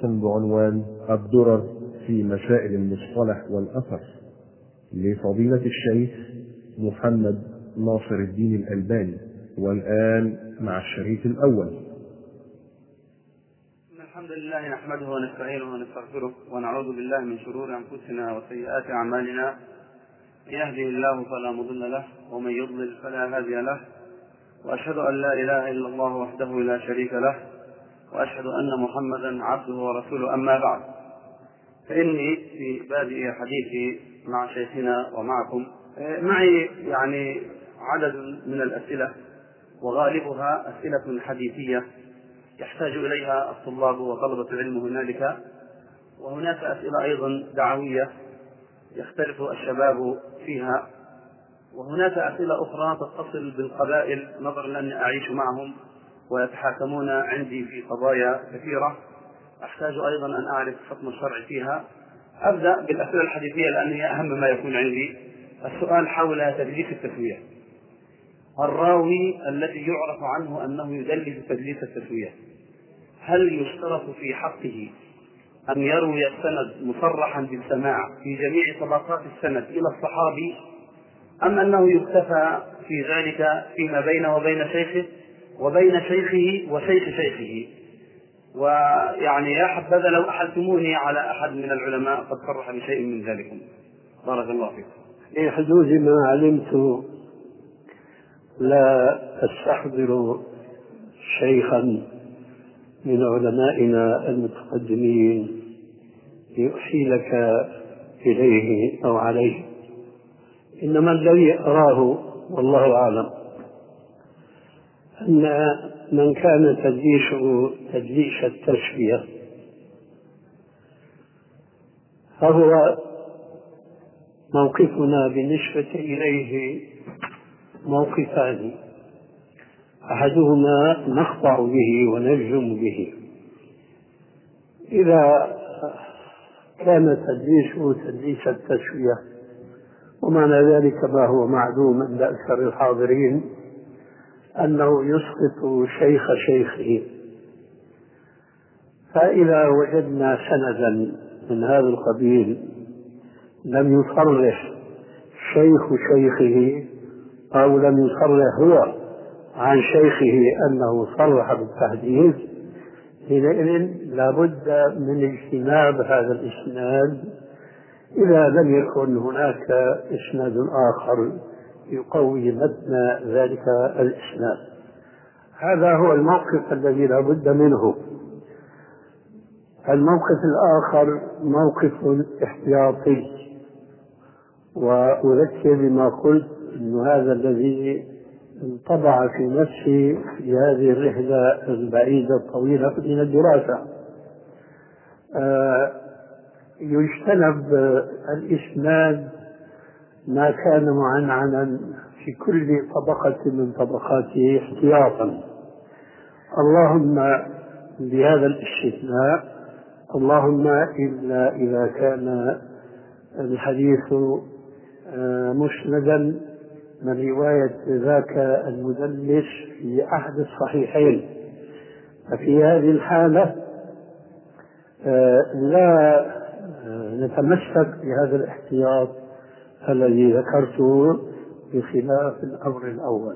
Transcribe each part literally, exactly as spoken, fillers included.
بعنوان الدرر في مسائل المصطلح والأثر لفضيلة الشيخ محمد ناصر الدين الألباني. والآن مع الشريط الأول. الحمد لله نحمده ونستعينه ونستغفره ونعوذ بالله من شرور أنفسنا وسيئات أعمالنا. من يهده الله فلا مضل له ومن يضلل فلا هادي له، وأشهد أن لا إله إلا الله وحده لا شريك له، وأشهد أن محمدا عبده ورسوله. أما بعد، فإني في بادئ حديثي مع شيخنا ومعكم معي يعني عدد من الأسئلة، وغالبها أسئلة حديثية يحتاج إليها الطلاب وطلبة العلم هنالك، وهناك أسئلة أيضا دعوية يختلف الشباب فيها، وهناك أسئلة أخرى تتصل بالقبائل نظرا لأني أعيش معهم ويتحاكمون عندي في قضايا كثيرة أحتاج أيضا أن أعرف حكم الشرع فيها. أبدأ بالأسئلة الحديثية لأن هي أهم ما يكون عندي. السؤال حول تدليس التسوية. الراوي الذي يعرف عنه أنه يدلس تدليس التسوية، هل يشترط في حقه أن يروي السند مصرحا بالسماع في جميع طبقات السند إلى الصحابي، أم أنه يكتفى في ذلك فيما بينه وبين شيخه وبين شيخه وشيخ شيخه؟ ويعني يا حبذا لو أحلتموني على أحد من العلماء قد صرح بشيء من ذلك. بارك الله فيكم. في حدود ما علمت لا أستحضر شيخا من علمائنا المتقدمين لأحيلك إليه أو عليه، إنما الذي أراه والله أعلم أن من كان تدليسه تدليس التسوية فهو موقفنا بالنسبة إليه موقفان، أحدهما نخضع به ونجزم به. إذا كان تدليسه تدليس التسوية ومعنى ذلك ما هو معلوم عند أكثر الحاضرين أنه يسقط شيخ شيخه، فإذا وجدنا سندا من هذا القبيل لم يصرح شيخ شيخه أو لم يصرح هو عن شيخه أنه صرح بالتحديث، حينئذ لابد من اجتناب هذا الإسناد إذا لم يكن هناك إسناد آخر يقوي متن ذلك الإسناد. هذا هو الموقف الذي لابد منه. الموقف الآخر موقف احتياطي، وأذكر بما قلت أن هذا الذي انطبع في نفسي في هذه الرحلة البعيدة الطويلة من الدراسة. آه يجتنب الإسناد ما كان معنعنا في كل طبقة من طبقاته احتياطا، اللهم بهذا الاستثناء اللهم إلا إذا كان الحديث مسندا من رواية ذاك المدلس في أحد الصحيحين، ففي هذه الحالة لا نتمسك بهذا الاحتياط الذي ذكرته بخلاف الأمر الأول.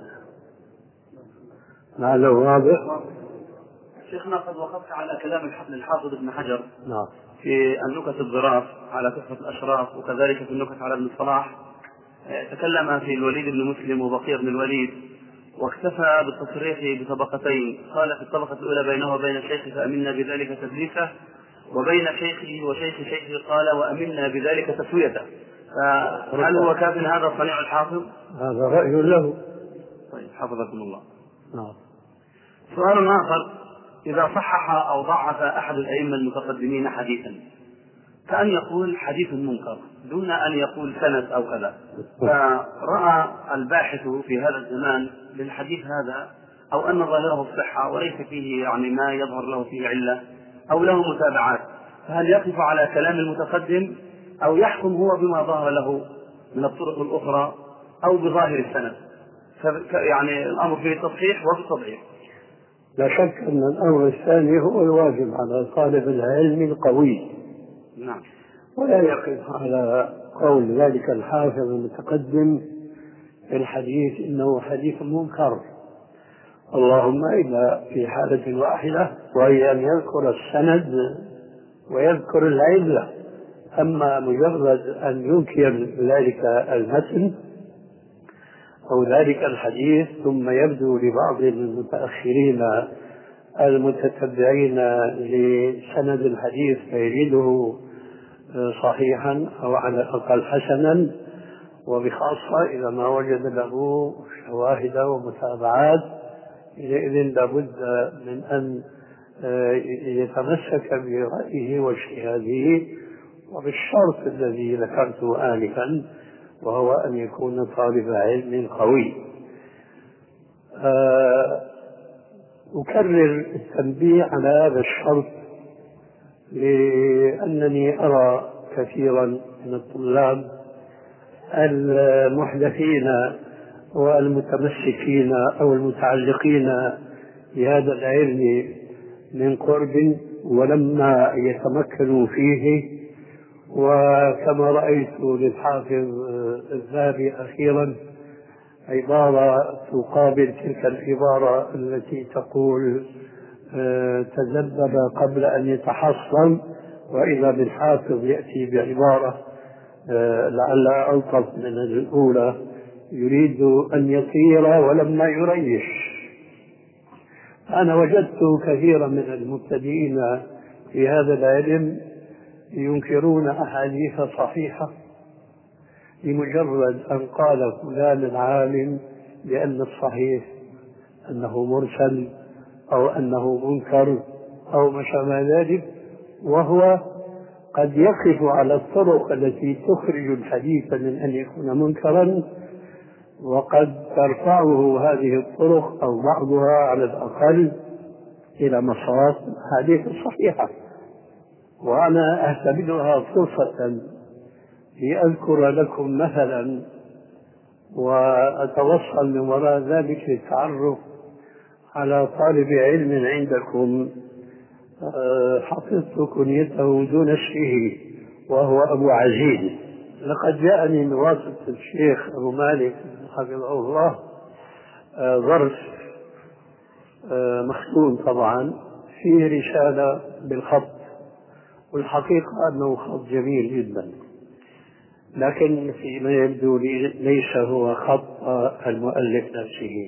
هذا واضح؟ شيخنا قد وقفت على كلام الحافظ ابن حجر نعم في النكت الظراف على تحفة الأشراف، وكذلك في النكت على ابن الصلاح. تكلم في الوليد بن مسلم وبقية بن الوليد، واكتفى بالتصريح بطبقتين. قال في الطبقة الأولى بينه وبين شيخه فأمنا بذلك تدليسه، وبين شيخه وشيخ شيخه قال وأمنا بذلك تسويته. فهل هو كاف هذا صنيع الحافظ؟ هذا رأي له. طيب حفظكم الله. نعم. سؤال آخر: إذا صحح أو ضعف أحد الأئمة المتقدمين حديثا، كأن يقول حديث منكر دون أن يقول سند أو كذا، فرأى الباحث في هذا الزمان للحديث هذا أو أن ظاهره الصحة وليس فيه يعني ما يظهر له فيه علة أو له متابعات، فهل يقف على كلام المتقدم أو يحكم هو بما ظهر له من الطرق الأخرى أو بظاهر السند؟ يعني الأمر فيه التصحيح وفي التضعيف. لا شك أن الأمر الثاني هو الواجب على طالب العلم القوي. نعم. ولا يقف على قول ذلك الحافظ المتقدم في الحديث إنه حديث منكر، اللهم إلا في حالة واحدة وهي أن يذكر السند ويذكر العلة. أما مجرد أن ينكر ذلك المتن أو ذلك الحديث ثم يبدو لبعض المتأخرين المتتبعين لسند الحديث فيجده صحيحا أو على الأقل حسنا، وبخاصة إذا ما وجد له شواهد ومتابعات، إذن لابد من أن يتمسك برأيه واجتهاده وبالشرط الذي ذكرته آنفا، وهو أن يكون طالب علم قوي. أكرر التنبيه على هذا الشرط لأنني أرى كثيرا من الطلاب المحدثين والمتمسكين أو المتعلقين بهذا العلم من قرب ولما يتمكنوا فيه، وكما رأيت للحافظ الذهبي أخيرا عبارة تقابل تلك العبارة التي تقول تذبذب قبل أن يتحصن، وإذا بالحافظ يأتي بعبارة لعلها ألطف من الأولى، يريد أن يطير ولما يريش. أنا وجدت كثيرا من المبتدئين في هذا العلم ينكرون أحاديث صحيحة لمجرد أن قال فلان العالم بأن الصحيح أنه مرسل أو أنه منكر أو ما شابه ذلك، وهو قد يقف على الطرق التي تخرج الحديث من أن يكون منكرا، وقد ترفعه هذه الطرق أو بعضها على الأقل إلى مصاف الحديث الصحيحة. وأنا أعتبرها فرصة لأذكر لكم مثلا وأتوصل من وراء ذلك للتعرف على طالب علم عندكم حفظت كنيته دون اسمه، وهو أبو عزيز. لقد جاءني من واسطة الشيخ أبو مالك حفظه الله ظرف مختوم طبعا فيه رسالة بالخط، والحقيقة أنه خط جميل جدا، لكن فيما يبدو لي ليس هو خط المؤلف نفسه.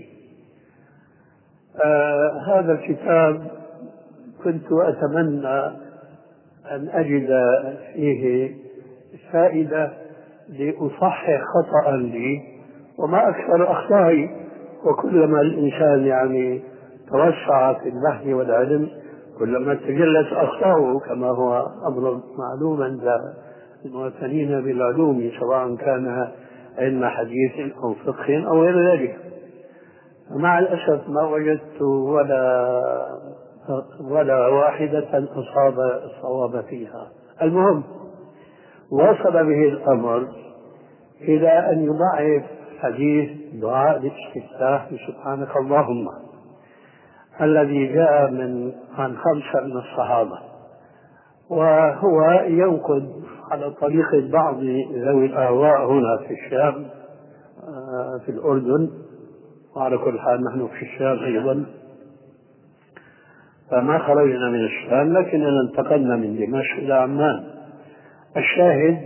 آه هذا الكتاب كنت أتمنى أن أجد فيه فائدة لأصحح خطأ لي، وما أكثر أخطائي، وكلما الإنسان يعني توسع في البحث والعلم كلما تجلت أخطاؤه، كما هو أمر معلوم عند المعتنين بالعلوم سواء كان علم حديث أو فقه أو غير ذلك. مع الأسف ما وجدت ولا ولا واحدة أصاب الصواب فيها. المهم وصل به الأمر إلى أن يضعف حديث دعاء الاستفتاح سبحانك اللهم الذي جاء من عن خمسة من الصحابة، وهو ينقد على طريقة بعض ذوي الأهواء هنا في الشام في الأردن، وعلى كل حال نحن في الشام أيضا، فما خرجنا من الشام لكننا انتقلنا من دمشق إلى عمان. الشاهد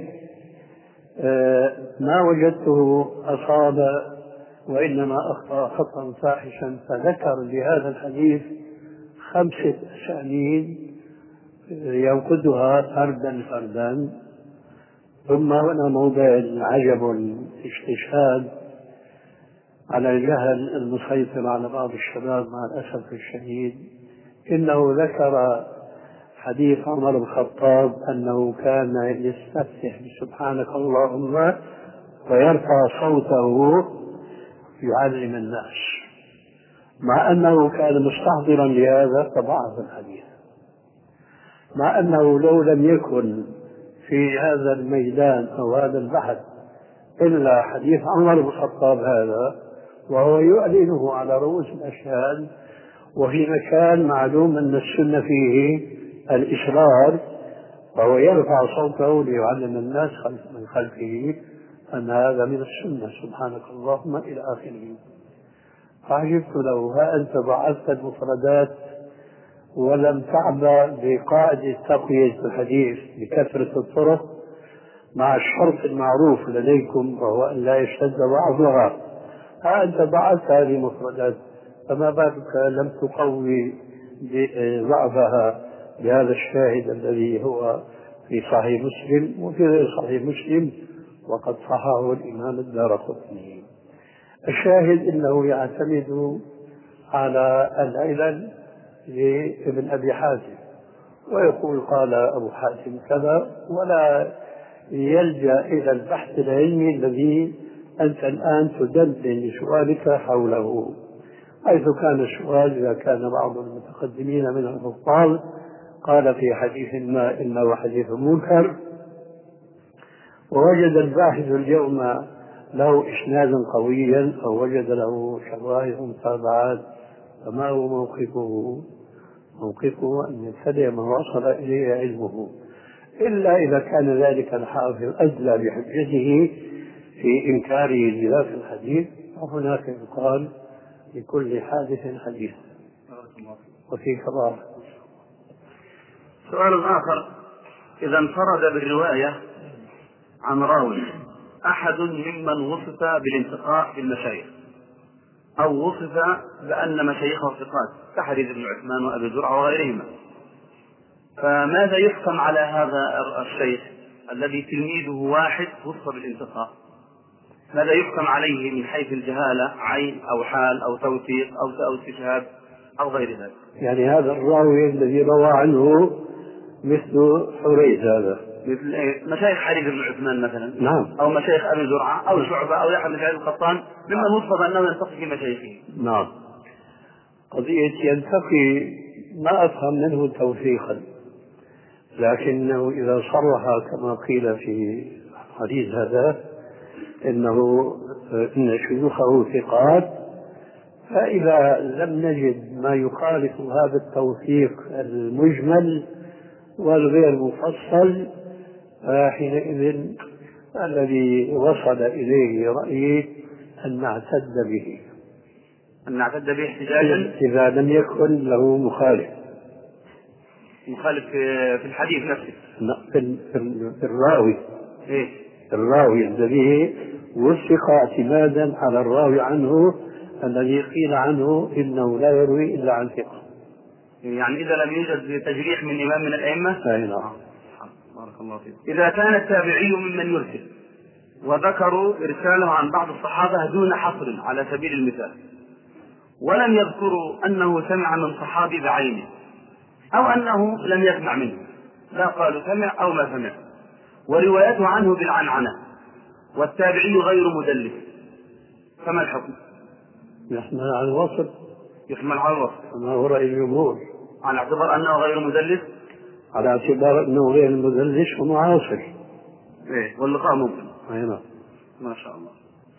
ما وجدته أصاب وإنما أخطأ خطأ فاحشا، فذكر لهذا الحديث خمسة أسانيد ينقدها فردا فردا، ثم هنا موضع عجب الاستشهاد على الجهل المسيطر على بعض الشباب مع الأسف الشديد. إنه ذكر حديث عمر بن الخطاب أنه كان يستفتح بسبحانك اللهم ويرفع صوته يعلم الناس، مع أنه كان مستحضرا لهذا فضعف الحديث، مع أنه لو لم يكن في هذا الميدان أو هذا البحث إلا حديث عمر بن الخطاب هذا، وهو يعلنه على رؤوس الأشهاد وفي مكان معلوم أن السنة فيه الإصرار، فهو يرفع صوته ليعلم الناس من خلفه أن هذا من السنة، سبحانك اللهم إلى آخره. فعجبت له: ها أنت ضعفت المفردات ولم تعبأ بقاعدة تقوية الحديث بكثرة الطرق مع الشرط المعروف لديكم وهو أن لا يشتد ضعفها. ها أنت ضعفت هذه المفردات، فما بالك لم تقوي ضعفها بهذا الشاهد الذي هو في صحيح مسلم وفي غير صحيح مسلم وقد صححه الإمام الدارقطني. الشاهد أنه يعتمد على العلل لابن أبي حاتم ويقول قال أبو حاتم كذا، ولا يلجأ إلى البحث العلمي الذي أنت الآن تدندن لسؤالك حوله، حيث كان السؤال إذا كان بعض المتقدمين من الحفاظ قال في حديث ما إنه حديث منكر، ووجد الباحث اليوم له إسنادا قويا أو وجد له شواهد متابعات، فما هو موقفه؟ موقفه أن يتبع ما وصل إليه علمه، إلا إذا كان ذلك الحافظ أدلى بحجته في إنكاره لذاك الحديث، وهناك يقال لكل حادث حديث. وفي كبار. سؤال آخر: إذا انفرد بالرواية عن راوي أحد ممن وصف بالانتقاء بالمشايخ أو وصف بأن مشايخه ثقات كحديث ابن عثمان وأبي زرعة وغيرهما، فماذا يحكم على هذا الشيخ الذي تلميذه واحد وصف بالانتقاء؟ ماذا يحكم عليه من حيث الجهالة، عين أو حال أو توثيق أو استشهاد أو غير ذلك؟ يعني هذا الراوي الذي روى عنه مثل حريث، هذا مثل مشايخ حديث ابن عثمان مثلا، نعم، أو مشايخ أبي زرعة أو شعبة أو يحيى بن سعيد القطان ممن وصف أنه ينتقي في مشايخه. نعم. قضية ينتقي ما أفهم منه توثيقا، لكنه إذا صرح كما قيل في حديث هذا إنه إن شيوخه ثقات، فإذا لم نجد ما يخالف هذا التوثيق المجمل والغير مفصل، فحينئذ الذي وصل إليه رأيي أن نعتد به أن نعتد به احتجاجا إذا لم يكن له مخالف مخالف في الحديث نفسه، في الراوي إيه؟ الراوي الذي وثق اعتمادا على الراوي عنه الذي قيل عنه إنه لا يروي إلا عن ثقة. يعني إذا لم يوجد تجريح من إمام من الأئمة. أي نعم. بارك الله فيك. إذا كان التابعي ممن يرسل وذكروا إرساله عن بعض الصحابة دون حصر على سبيل المثال، ولم يذكروا أنه سمع من صحابي بعينه أو أنه لم يسمع منه، لا قالوا سمع أو ما سمع، وروايته عنه بالعنعنة والتابعي غير مدلس، فما الحكم؟ يحمل على الوصف. يحمل على الوصف. ما هو رأي الجمهور؟ على اعتبار أنه غير مدلس. على اعتبار أنه غير مدلس ومعاصر. إيه، واللقاء ممكن. أي نعم. ما شاء الله.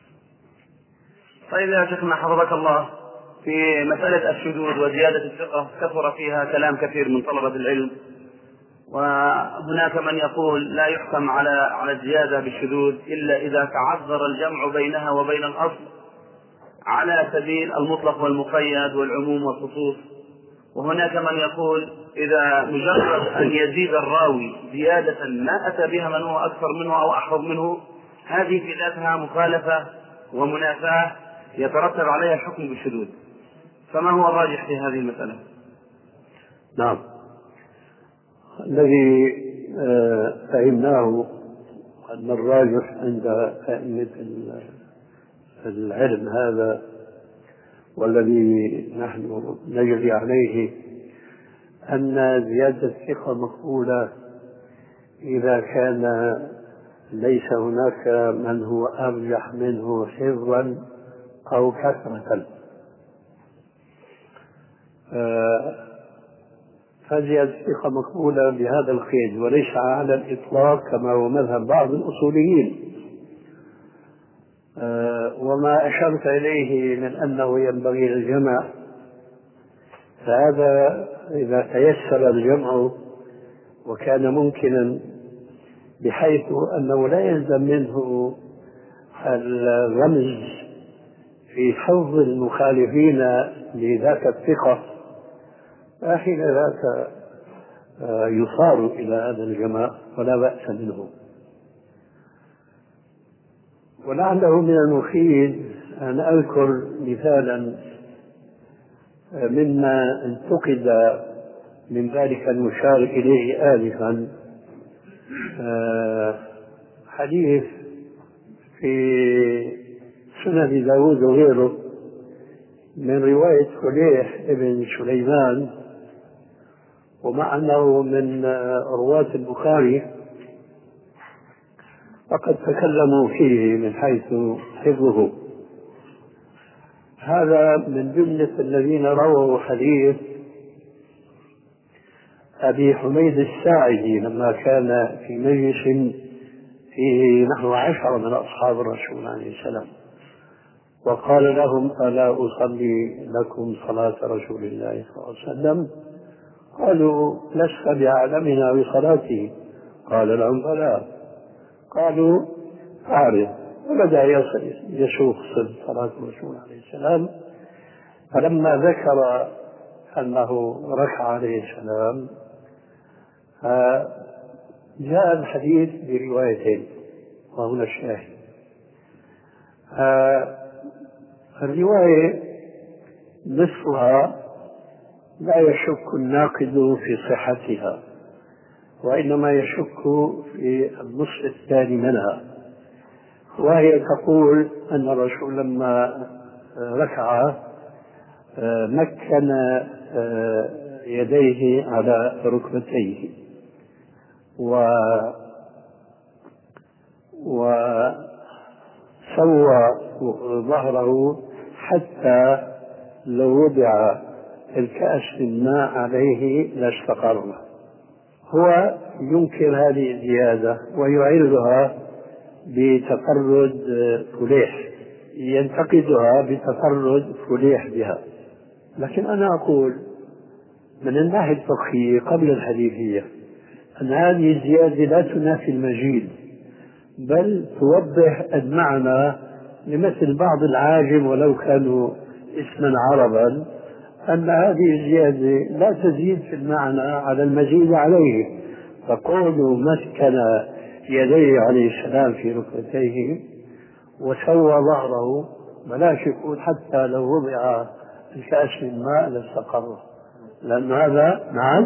طيب يا شيخنا حفظك الله، في مسألة الشذوذ وزيادة الثقة كثر فيها كلام كثير من طلبة العلم، وهناك من يقول لا يحكم على على الزيادة بالشذوذ إلا إذا تعذر الجمع بينها وبين الأصل على سبيل المطلق والمقيد والعموم والخصوص، وهناك من يقول إذا مجرد أن يزيد الراوي زيادة ما أتى بها من هو أكثر منه أو أحفظ منه، هذه في ذاتها مخالفة ومنافاة يترتب عليها الحكم بالشذوذ، فما هو الراجح في هذه المسألة؟ نعم، الذي فهمناه أن الراجح عند أئمة العلم هذا والذي نحن نجري عليه أن زيادة الثقة مقبولة إذا كان ليس هناك من هو أرجح منه حفظا أو كثرة، فزيادة الثقة مقبولة بهذا القيد، وليس على الإطلاق كما هو مذهب بعض الأصوليين. وما أشرت إليه من أنه ينبغي الجمع فهذا إذا تيسر الجمع وكان ممكنا بحيث أنه لا يلزم منه الرمز في حفظ المخالفين لذاك الثقة، فحين ذاك يصار إلى هذا الجماع ولا بأس منه. ولعله من المفيد أن أذكر مثالا مما انتقد من ذلك المشار إليه آلفا، حديث في سنن داود وغيره من رواية فليح ابن سليمان، ومع أنه من رواة البخاري فقد تكلموا فيه من حيث حفظه. هذا من جملة الذين رووا حديث أبي حميد الساعدي لما كان في مجلس فيه نحو عشرة من أصحاب الرسول عليه السلام، وقال لهم: ألا أصلي لكم صلاة رسول الله صلى الله عليه وسلم؟ قالوا: لست بأعلمنا بصلاته. قال لهم: بلى. قالوا: أعرف. وبدأ يسوق صلاة الرسول عليه السلام، فلما ذكر أنه ركع عليه السلام جاء الحديث بروايتين، وهنا الشاهد. الرواية نصفها لا يشك الناقد في صحتها، وإنما يشك في النصف الثاني منها، وهي تقول أن الرسول لما ركع مكن يديه على ركبتيه و وسوى ظهره حتى لو وضع الكأس من ماء عليه لاستقر. هو ينكر هذه الزيادة ويعيرها بتفرد فليح، ينتقدها بتفرد فليح بها. لكن أنا أقول من الناحية الفقهية قبل الحديثية أن هذه الزيادة لا تنافي المجيد، بل توضح المعنى لمثل بعض العاجم ولو كانوا اسما عربا، أن هذه الزيادة لا تزيد في المعنى على المزيد عليه. فقوله مسكن يديه عليه السلام في ركبتيه وسوى ظهره، بلاش يقول حتى لو وضع الكأس من ماء لاستقر، لأن هذا نعم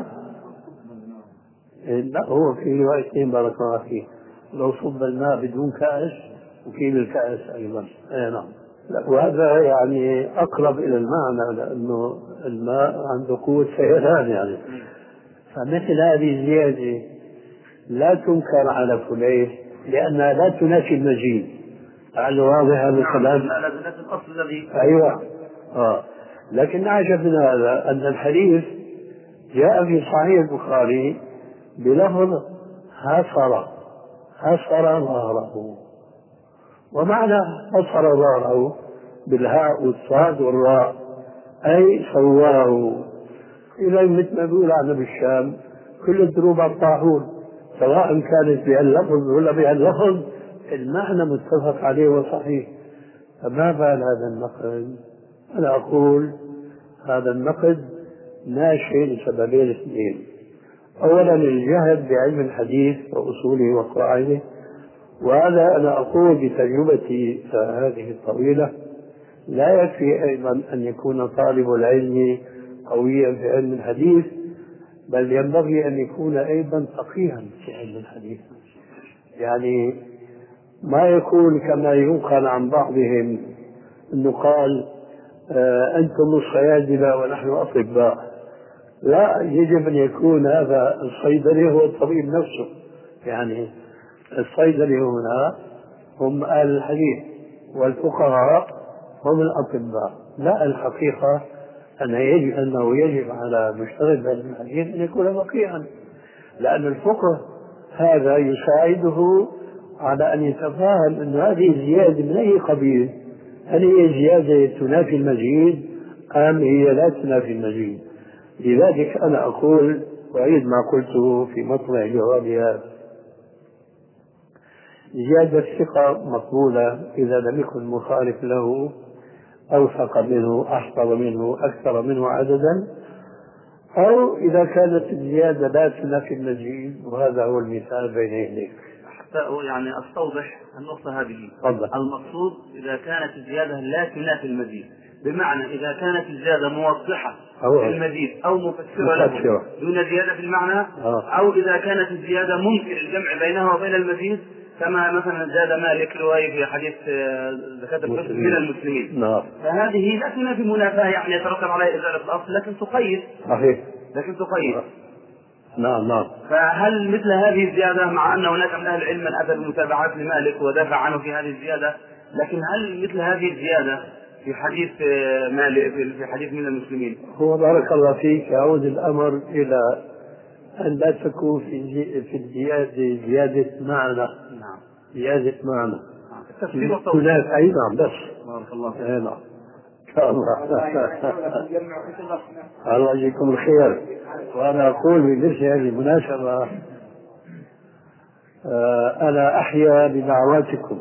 لا، هو في روايتين بارك الله فيه، لو صب الماء بدون كأس وكيل الكأس أيضا. أي نعم. وهذا يعني أقرب إلى المعنى، لأنه الماء عنده قوة سيلان يعني. فمثل هذه الزيادة لا تنكر على فليح لأنها لا تنافي المجيد. لعل واضح هذا الكلام. أيوة. آه. لكن أعجب من هذا أن الحديث جاء في صحيح البخاري بلفظ حصر حصر ظهره، ومعنى حصر ظهره بالهاء والصاد والراء أي سواه. إذا مثل ما يقول عنا بالشام كل الدروب الطاحون، سواء كانت بهاللفظ ولا بهاللفظ المعنى متفق عليه وصحيح. فما بال هذا النقد؟ أنا أقول هذا النقد ناشئ لسببين اثنين: أولا الجهل بعلم الحديث وأصوله وقواعده، وهذا أنا أقول بتجربتي هذه الطويلة لا يكفي أيضا أن يكون طالب العلم قويا في علم الحديث، بل ينبغي أن يكون أيضا فقيها في علم الحديث. يعني ما يكون كما ينقل عن بعضهم أنه قال آه أنتم الصيادلة ونحن أطباء. لا، يجب أن يكون هذا الصيدلي هو الطبيب نفسه. يعني الصيدلي هنا هم أهل الحديث والفقهاء هم الأطباء. لا، الحقيقة أن يجب أنه يجب على مشتغل بعلم الحديث أن يكون فقيها، لأن الفقه هذا يساعده على أن يتفاهم أن هذه الزيادة من أي قبيل، هل هي زيادة تنافي المزيد أم هي لا تنافي المزيد؟ لذلك أنا أقول وأعيد ما قلته في مطلع جوابي هذا: زيادة الثقة مقبولة إذا لم يكن مخالف له أوثق منه، أحفظ منه، أكثر منه عددا، أو إذا كانت الزيادة لا تنافي المزيد، وهذا هو المثال بين يديك. حتى يعني أستوضح النقطة هذه. تفضل. المقصود إذا كانت الزيادة لا تنافي المزيد، بمعنى إذا كانت الزيادة موضحة للمزيد أو مفسرة له دون زيادة في المعنى، أو إذا كانت الزيادة ممكن الجمع بينها وبين المزيد، كما مثلا زاد مالك لؤي في حديث زكاة الفطر من المسلمين. نعم. فهذه لا تنافي منافاة يعني يترتب عليها إزالة الأصل، لكن تقيد. صحيح. لكن تقيد. نعم نعم. فهل مثل هذه الزيادة، مع أن هناك من أهل العلم من أتى بمتابعات لمالك ودافع عنه في هذه الزيادة، لكن هل مثل هذه الزيادة في حديث مالك في حديث من المسلمين؟ هو بارك الله فيك يعود الأمر إلى أن لا تكون في في الزيادة زيادة معنى. نعم. زيادة معنى. تفسير هناك أي نعم بس. بارك الله فيك. نعم. إن شاء الله. الله يجزيكم الخير. وأنا أقول بمثل هذه المناسبة أنا أحيا بدعواتكم.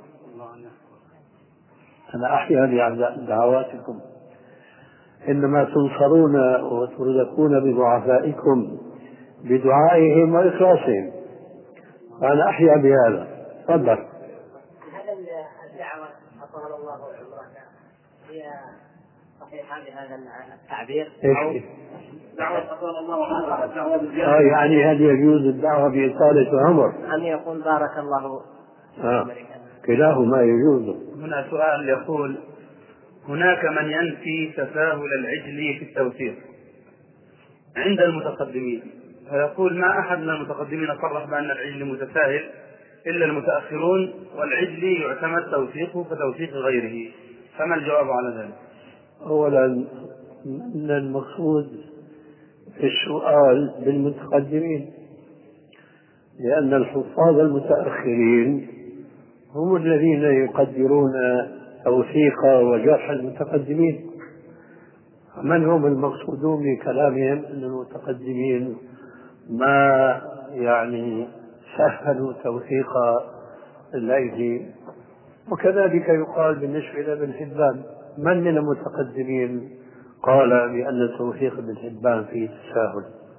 أنا أحيا بدعواتكم. إنما تنصرون وترزقون بضعفائكم بدعائهم وإخلاصهم. وأنا أحيا بهذا. تفضل. هل الدعوة أطال الله عمرك هي صحيحة بهذا التعبير؟ إيش؟ دعوة أطال الله عمرك الدعوة بالزيادة. آه يعني هل يجوز الدعوة بإطالة عمر؟ أم يقول بارك الله آه. كلاهما يجوز. هنا سؤال يقول: هناك من ينفي تساهل العجل في التوثيق عند المتقدمين، فيقول ما أحد من المتقدمين صرح بأن العجل متساهل إلا المتأخرون، والعجل يعتمد توثيقه كتوثيق غيره، فما الجواب على ذلك؟ أولا من المقصود في السؤال بالمتقدمين، لأن الحفاظ المتأخرين هم الذين يقدرون توثيق وجرح المتقدمين. من هم المقصودون بكلامهم أن المتقدمين ما يعني سهلوا توثيق الأيدي. وكذلك يقال بالنسبة لابن حبان: من من المتقدمين قال بأن توثيق ابن حبان فيه تساهل؟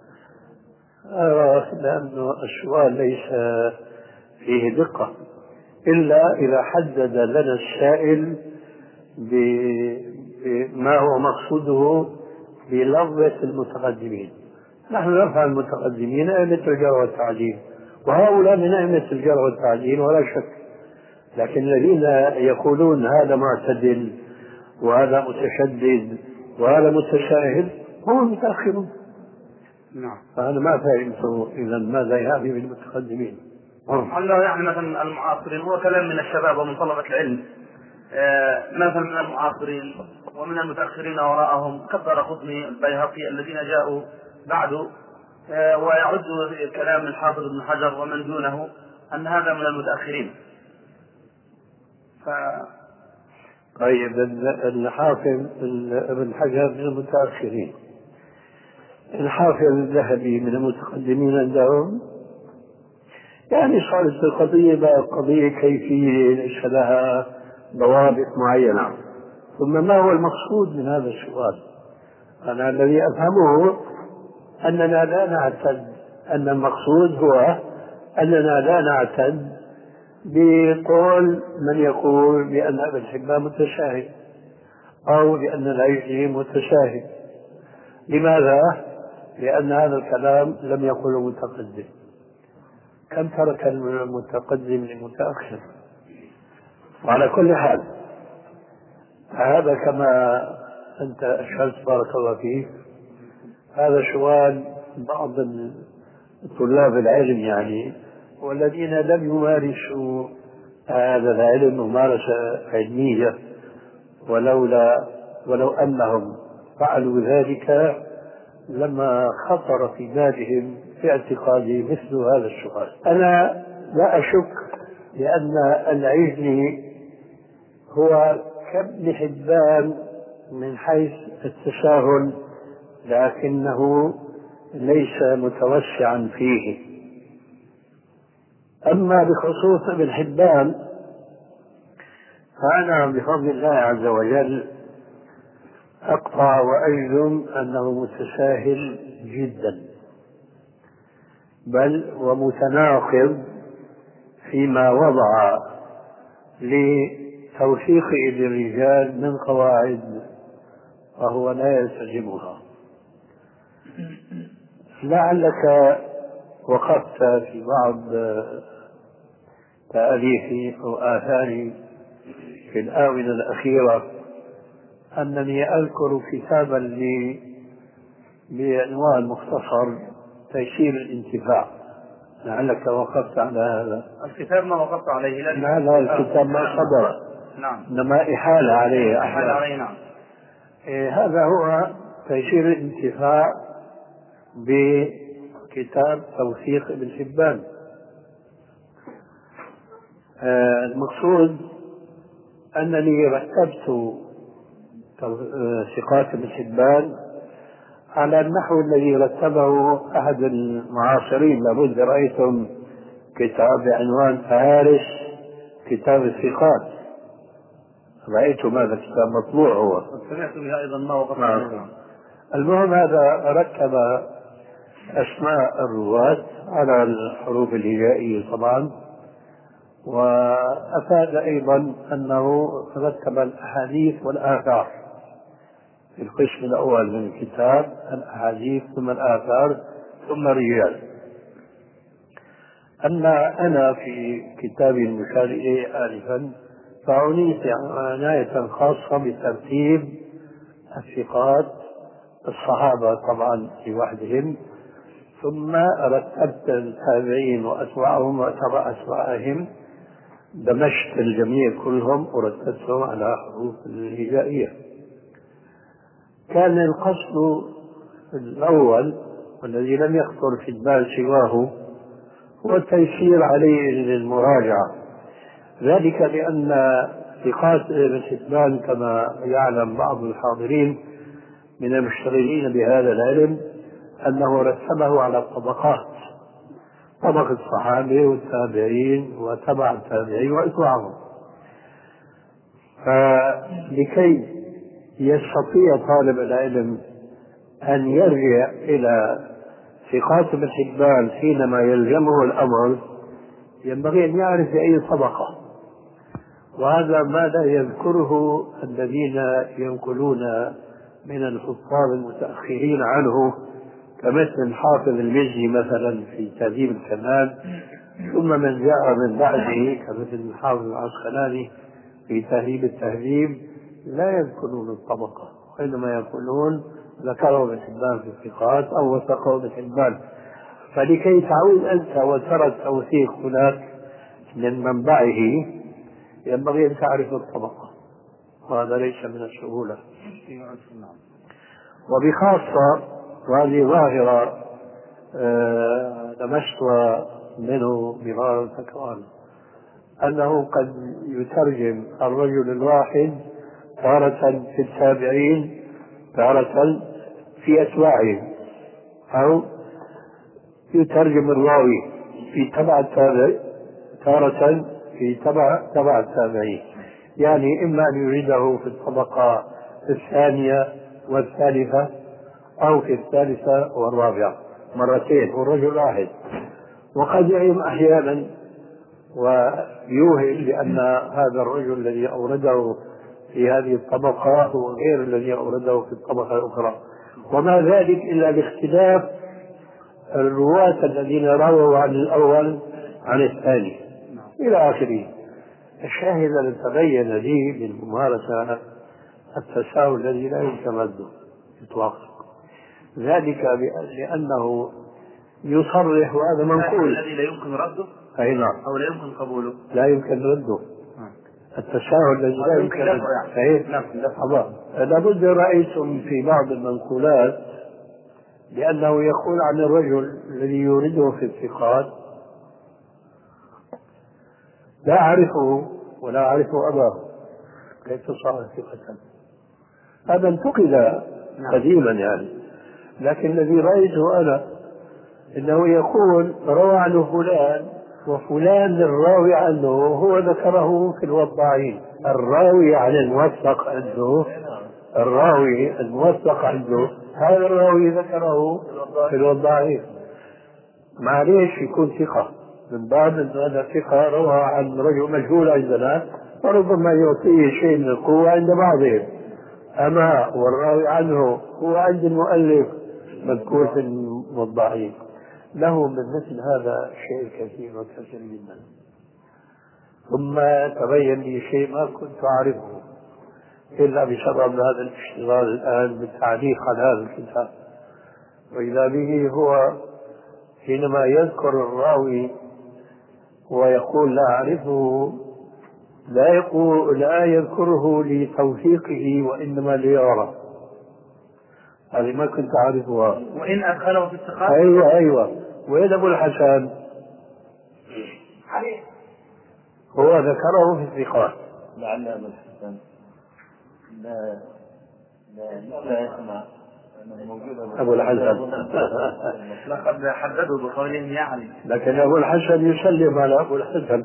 أرى لأن السؤال ليس فيه دقة إلا إذا حدد لنا السائل بما هو مقصوده بلفظة المتقدمين. نحن نفهم المتقدمين أئمة الجرح والتعديل، وهؤلاء من أئمة الجرح والتعديل ولا شك، لكن الذين يقولون هذا معتدل وهذا متشدد وهذا متساهل هم المتأخرون. نعم. فأنا ما فهمت إذا ماذا يعني بالمتقدمين. الله يعني مثلا المعاصرين، هو كلام من الشباب ومن طلبة العلم، آه مثلا من المعاصرين ومن المتأخرين وراءهم كالدارقطني البيهقي الذين جاءوا بعده، آه ويعد كلام الحافظ ابن حجر ومن دونه أن هذا من المتأخرين. ف... طيب الحافظ ابن حجر من المتأخرين، الحافظ الذهبي من المتقدمين عندهم. يعني صارت القضية بقى قضية كيفية ليس لها ضوابط معينة. ثم ما هو المقصود من هذا السؤال؟ أنا الذي أفهمه أننا لا نعتد، أن المقصود هو أننا لا نعتد بقول من يقول بأن ابن حبان متشاهد أو بأن العيشي متشاهد. لماذا؟ لأن هذا الكلام لم يقله متقدم. كم ترك المتقدم للمتأخر؟ وعلى كل حال هذا كما أنت أشرت بارك الله فيك، هذا سؤال بعض طلاب العلم يعني والذين لم يمارسوا هذا العلم ممارسة علمية، ولولا ولو أنهم فعلوا ذلك لما خطر في بالهم في اعتقادي مثل هذا السؤال. أنا لا أشك لأن العجل هو كابن حبان من حيث التساهل لكنه ليس متوسعا فيه. أما بخصوص ابن حبان فأنا بفضل الله عز وجل أقطع وأجزم أنه متساهل جدا، بل ومتناقض فيما وضع لتوثيق الرجال من قواعد وهو لا يلتزمها. لعلك وقفت في بعض تأليفي أو آثاري في الآونة الأخيرة أنني أذكر كتابا لي بعنوان مختصر تيسير الانتفاع. لعلك وقفت على هذا الكتاب. ما وقفت عليه؟ لا لا الكتاب ما صدر. نعم. إنما إحالة عليه. إحالة عليه. نعم. إيه هذا هو تيسير الانتفاع بكتاب توثيق ابن حبان. آه المقصود أنني رتبت ثقات ابن حبان على النحو الذي رتبه أحد المعاصرين. لابد رأيتم كتاب بعنوان فهارس كتاب الثقات، رأيتم هذا الكتاب مطبوع هو. سمعت به أيضا ما وقفت. نعم. المهم هذا ركب أسماء الرواة على الحروف الهجائية طبعا، وأفاد أيضا أنه رتب الأحاديث والآثار في القسم الأول من الكتاب، الأحاديث ثم الآثار ثم الرجال. أما أنا في كتابي المشار إليه آنفا فعنيت عناية خاصة بترتيب الثقات الصحابة طبعا لوحدهم، ثم رتبت التابعين وأتباعهم وأتباع أتباعهم، دمجت الجميع كلهم ورتبتهم على حروف الهجائية. كان القصد الأول والذي لم يخطر في البال سواه هو التيسير عليه للمراجعة، ذلك لأن ثقات ابن حبان كما يعلم بعض الحاضرين من المشتغلين بهذا العلم أنه رتبه على الطبقات، طبقة الصحابة والتابعين وتبع التابعين وإتباعهم. فلكي يستطيع طالب العلم أن يرجع إلى ثقات ابن حبان حينما يلزمه الأمر ينبغي أن يعرف أي طبقة، وهذا ما لا يذكره الذين ينقلون من الحفاظ المتأخرين عنه كمثل الحافظ المزي مثلا في تهذيب الكمال، ثم من جاء من بعده كمثل الحافظ العسقلاني في تهذيب التهذيب لا يذكرون الطبقة، وإنما يقولون ذكره ابن حبان في الثقات أو وثقه ابن حبان. فلكي تعود أنت وترى التوثيق هناك من منبعه ينبغي أن تعرف الطبقة، وهذا ليس من السهولة. وبخاصة وهذه ظاهرة لمستها منه مرارا وتكرارا أنه قد يترجم الرجل الواحد تارة في التابعين تارة في أتباعهم، أو يترجم الراوي في تبع التابع تارة في تبع تبع التابعين، يعني إما أن يريده في الطبقة الثانية والثالثة أو في الثالثة والرابعة مرتين والرجل واحد. وقد يعلم أحيانا ويوهم بأن هذا الرجل الذي أورده في هذه الطبقة هو غير الذي أورده في الطبقة الأخرى، وما ذلك إلا لاختلاف الرواة الذين رووا عن الأول عن الثاني إلى آخره. الشاهد الذي تبين لي بالممارسة التساهل الذي لا يمكن رده إطلاقا، ذلك لأنه يصرح وهذا منقول الذي لا يمكن رده أي نعم أو لا يمكن قبوله لا يمكن رده التساهل الذي لا يمكن رده. لابد رأيتم في بعض المنقولات لأنه يقول عن الرجل الذي يورده في الثقات لا أعرفه ولا أعرف أباه كيف صار ثقة. هذا انتقد قديما يعني، لكن الذي رأيته أنا إنه يقول روى عنه فلان، وفلان الراوي عنه هو ذكره في الوضاعين. الراوي عن الموثق عنده، الراوي الموثق عنده هذا الراوي ذكره في الوضاعين. معليش يكون ثقة من باب أن هذا ثقة روى عن رجل مجهول عندنا، وربما يعطيه شيء من القوة عند بعضهم، أما والراوي عنه هو عند المؤلف مذكور في الوضاعين. له من مثل هذا شيء كثير وكثير جدا. ثم تبين لي شيء ما كنت أعرفه إلا بسبب هذا الاشتغال الآن بالتعليق على هذا الكتاب، وإذا به هو حينما يذكر الراوي ويقول لا أعرفه لا يقول لا يذكره لتوثيقه وإنما ليرى. هذه ما كنت أعرفها. وإن أدخله في الثقات. أيوة أيوة. وين أبو الحسن؟ هو ذكره في الثقات. لعل أبو الحسن لا لا لا يسمع موجود أبو الحسن لقد حددوا بقولهم يعني، لكن أبو الحسن يسلم على أبو الحسن.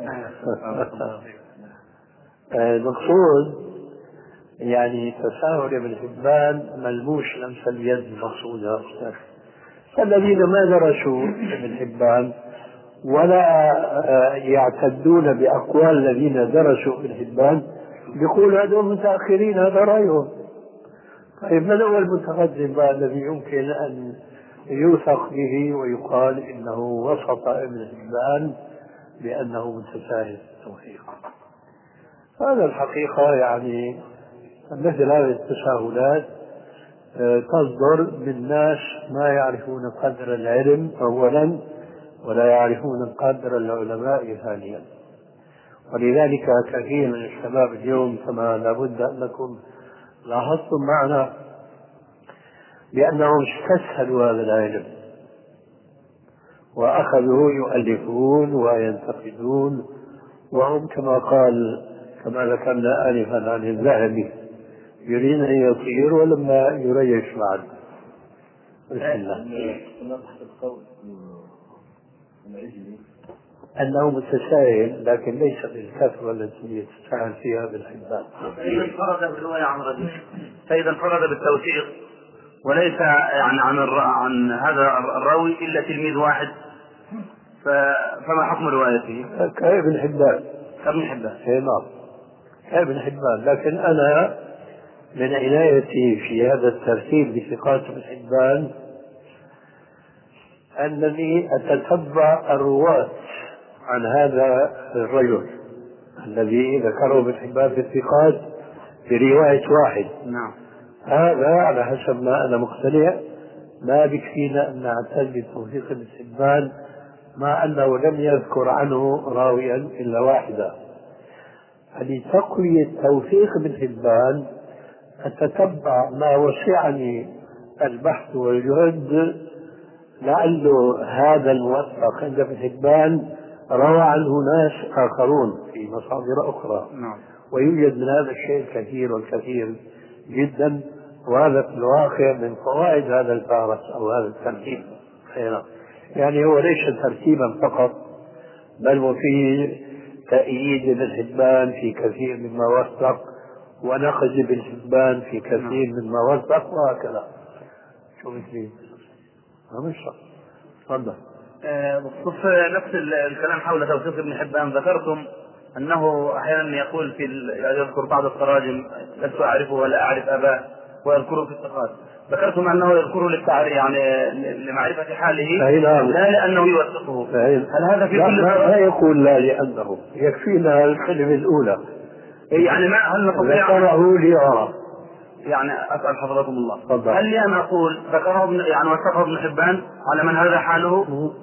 المقصود يعني تساهل ابن حبان ملموس لمس اليد المقصود يا أستاذ. فالذين ما درسوا ابن حبان ولا يعتدون بأقوال الذين درسوا ابن حبان يقول هذول متأخرين، هذا رأيهم. طيب من هو المتقدم بقى الذي يمكن أن يوثق به ويقال إنه وسط ابن حبان بأنه متساهل التوثيق؟ هذا الحقيقة يعني مثل هذه التساهلات تصدر من ناس ما يعرفون قدر العلم أولا ولا يعرفون قدر العلماء ثانيا. ولذلك كثير من الشباب اليوم كما لابد أنكم لاحظتم معنا بأنهم استسهلوا هذا العلم وأخذوا يؤلفون وينتقدون، وهم كما قال كما ذكرنا آنفا عن الذهبي يريد أن يطير ولما يريش بعد. بسم الله. أنه متساهل لكن ليس بالكثرة التي يتساهل فيها بالحبان. فإذا انفرد بالرواية عن رجل، فإذا انفرد بالتوثيق وليس يعني عن عن هذا الراوي إلا تلميذ واحد فما حكم روايته؟ كابن حبان. كابن حبان. إيه نعم كابن حبان. لكن أنا من عنايتي في هذا الترتيب بثقات ابن حبان أنني أتتبع الرواة عن هذا الرجل الذي ذكره ابن حبان في الثقات برواية واحد. نعم. هذا على حسب ما أنا مقتنع ما بكفينا أن نعتد بتوثيق ابن حبان مع أنه لم يذكر عنه راويا إلا واحدا. لتقوية توثيق ابن حبان أتتبع ما وسعني البحث والجهد لعله هذا الموثق عند ابن حبان روى عنه ناس آخرون في مصادر أخرى. نعم. ويوجد من هذا الشيء الكثير والكثير جدا، وهذا في الواقع من فوائد هذا الفارس أو هذا الترتيب. يعني هو ليس ترتيبا فقط بل وفيه تأييد ابن حبان في كثير مما وثق ونقد ابن حبان في كثير مما وثق وهكذا. شو مثلي؟ مش تفضل. بخصوص نفس الكلام حول توثيق ابن حبان ذكرتم أنه أحيانا يقول في يذكر بعض التراجم لست أعرفه ولا أعرف أباه ويذكره في الثقات. ذكرتم أنه يذكره للتعريف يعني لمعرفة حاله لا لأنه يوثقه. هل هذا في كل لا, لا يقول لا لأنه يكفينا الكلمة الأولى يعني ما هل نستطيع ذكره ليرى يعني أسأل حضركم الله فضل. هل لي أن أقول ذكره ابن يعني وثقه ابن حبان على من هذا حاله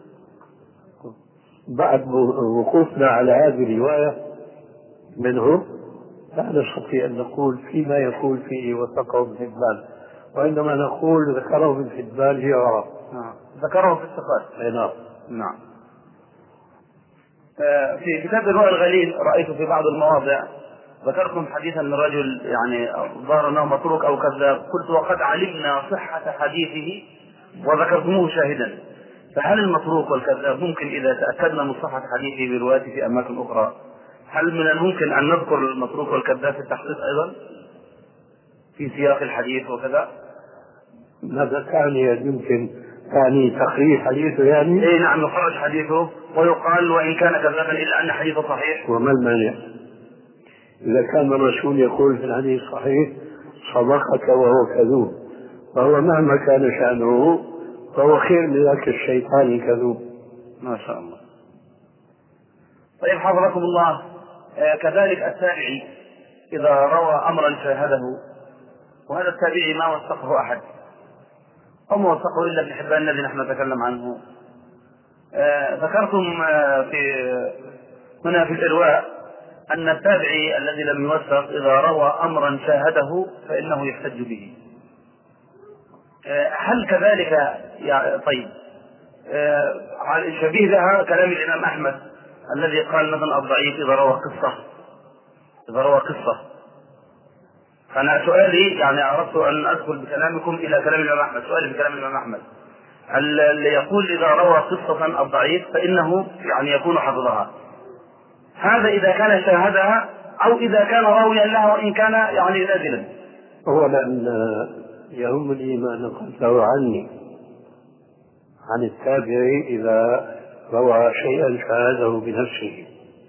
بعد وقوفنا على هذه الرواية منه لا نستطيع أن نقول فيما يقول فيه وثقه ابن حبان، وعندما نقول ذكره ابن حبان ليرى نعم. ذكره في الثقات. نعم. نعم. في كتاب الرؤى الغليل رأيت في بعض المواضع ذكرتم حديثا من رجل يعني ظهر انه متروك او كذاب، قلت وقد علمنا صحة حديثه وذكرتموه شاهدا، فهل المتروك والكذاب ممكن اذا تأكدنا من صحة حديثه بروايته في اماكن اخرى، هل من الممكن ان نذكر المتروك والكذاب في التحقيق ايضا في سياق الحديث وكذا؟ ماذا تعني؟ يمكن تعني تخريج حديثه يعني؟ اي نعم، يخرج حديثه ويقال وان كان كذابا الا ان حديثه صحيح. وما المانع؟ اذا كان الرسول يقول في الحديث صحيح صدقك وهو كذوب، فهو مهما كان شأنه فهو خير من ذاك الشيطان الكذوب. ما شاء الله. طيب حفظكم الله، آه كذلك التابعي إذا روى أمرا شاهده، وهذا التابعي ما وثقه أحد أو ما وثقه إلا ابن حبان الذي نحن نتكلم عنه. آه ذكرتم آه في هنا في الإرواء أن التابعي الذي لم يوثق إذا روى أمرا شاهده فإنه يحتج به. آه هل كذلك يعني طيب آه شبيه لها كلام الإمام أحمد الذي قال مثلا الضعيف إذا روى قصة إذا روى قصة. فأنا سؤالي يعني أردت أن أدخل بكلامكم إلى كلام الإمام أحمد، سؤالي بكلام الإمام أحمد اللي يقول إذا روى قصة الضعيف فإنه يعني يكون حفظها، هذا إذا كان شاهدها أو إذا كان راويا لها وإن كان يعني نازلا. هو لأن يهمني ما نقلته عني عن التابعي إذا روى شيئا شاهده بنفسه.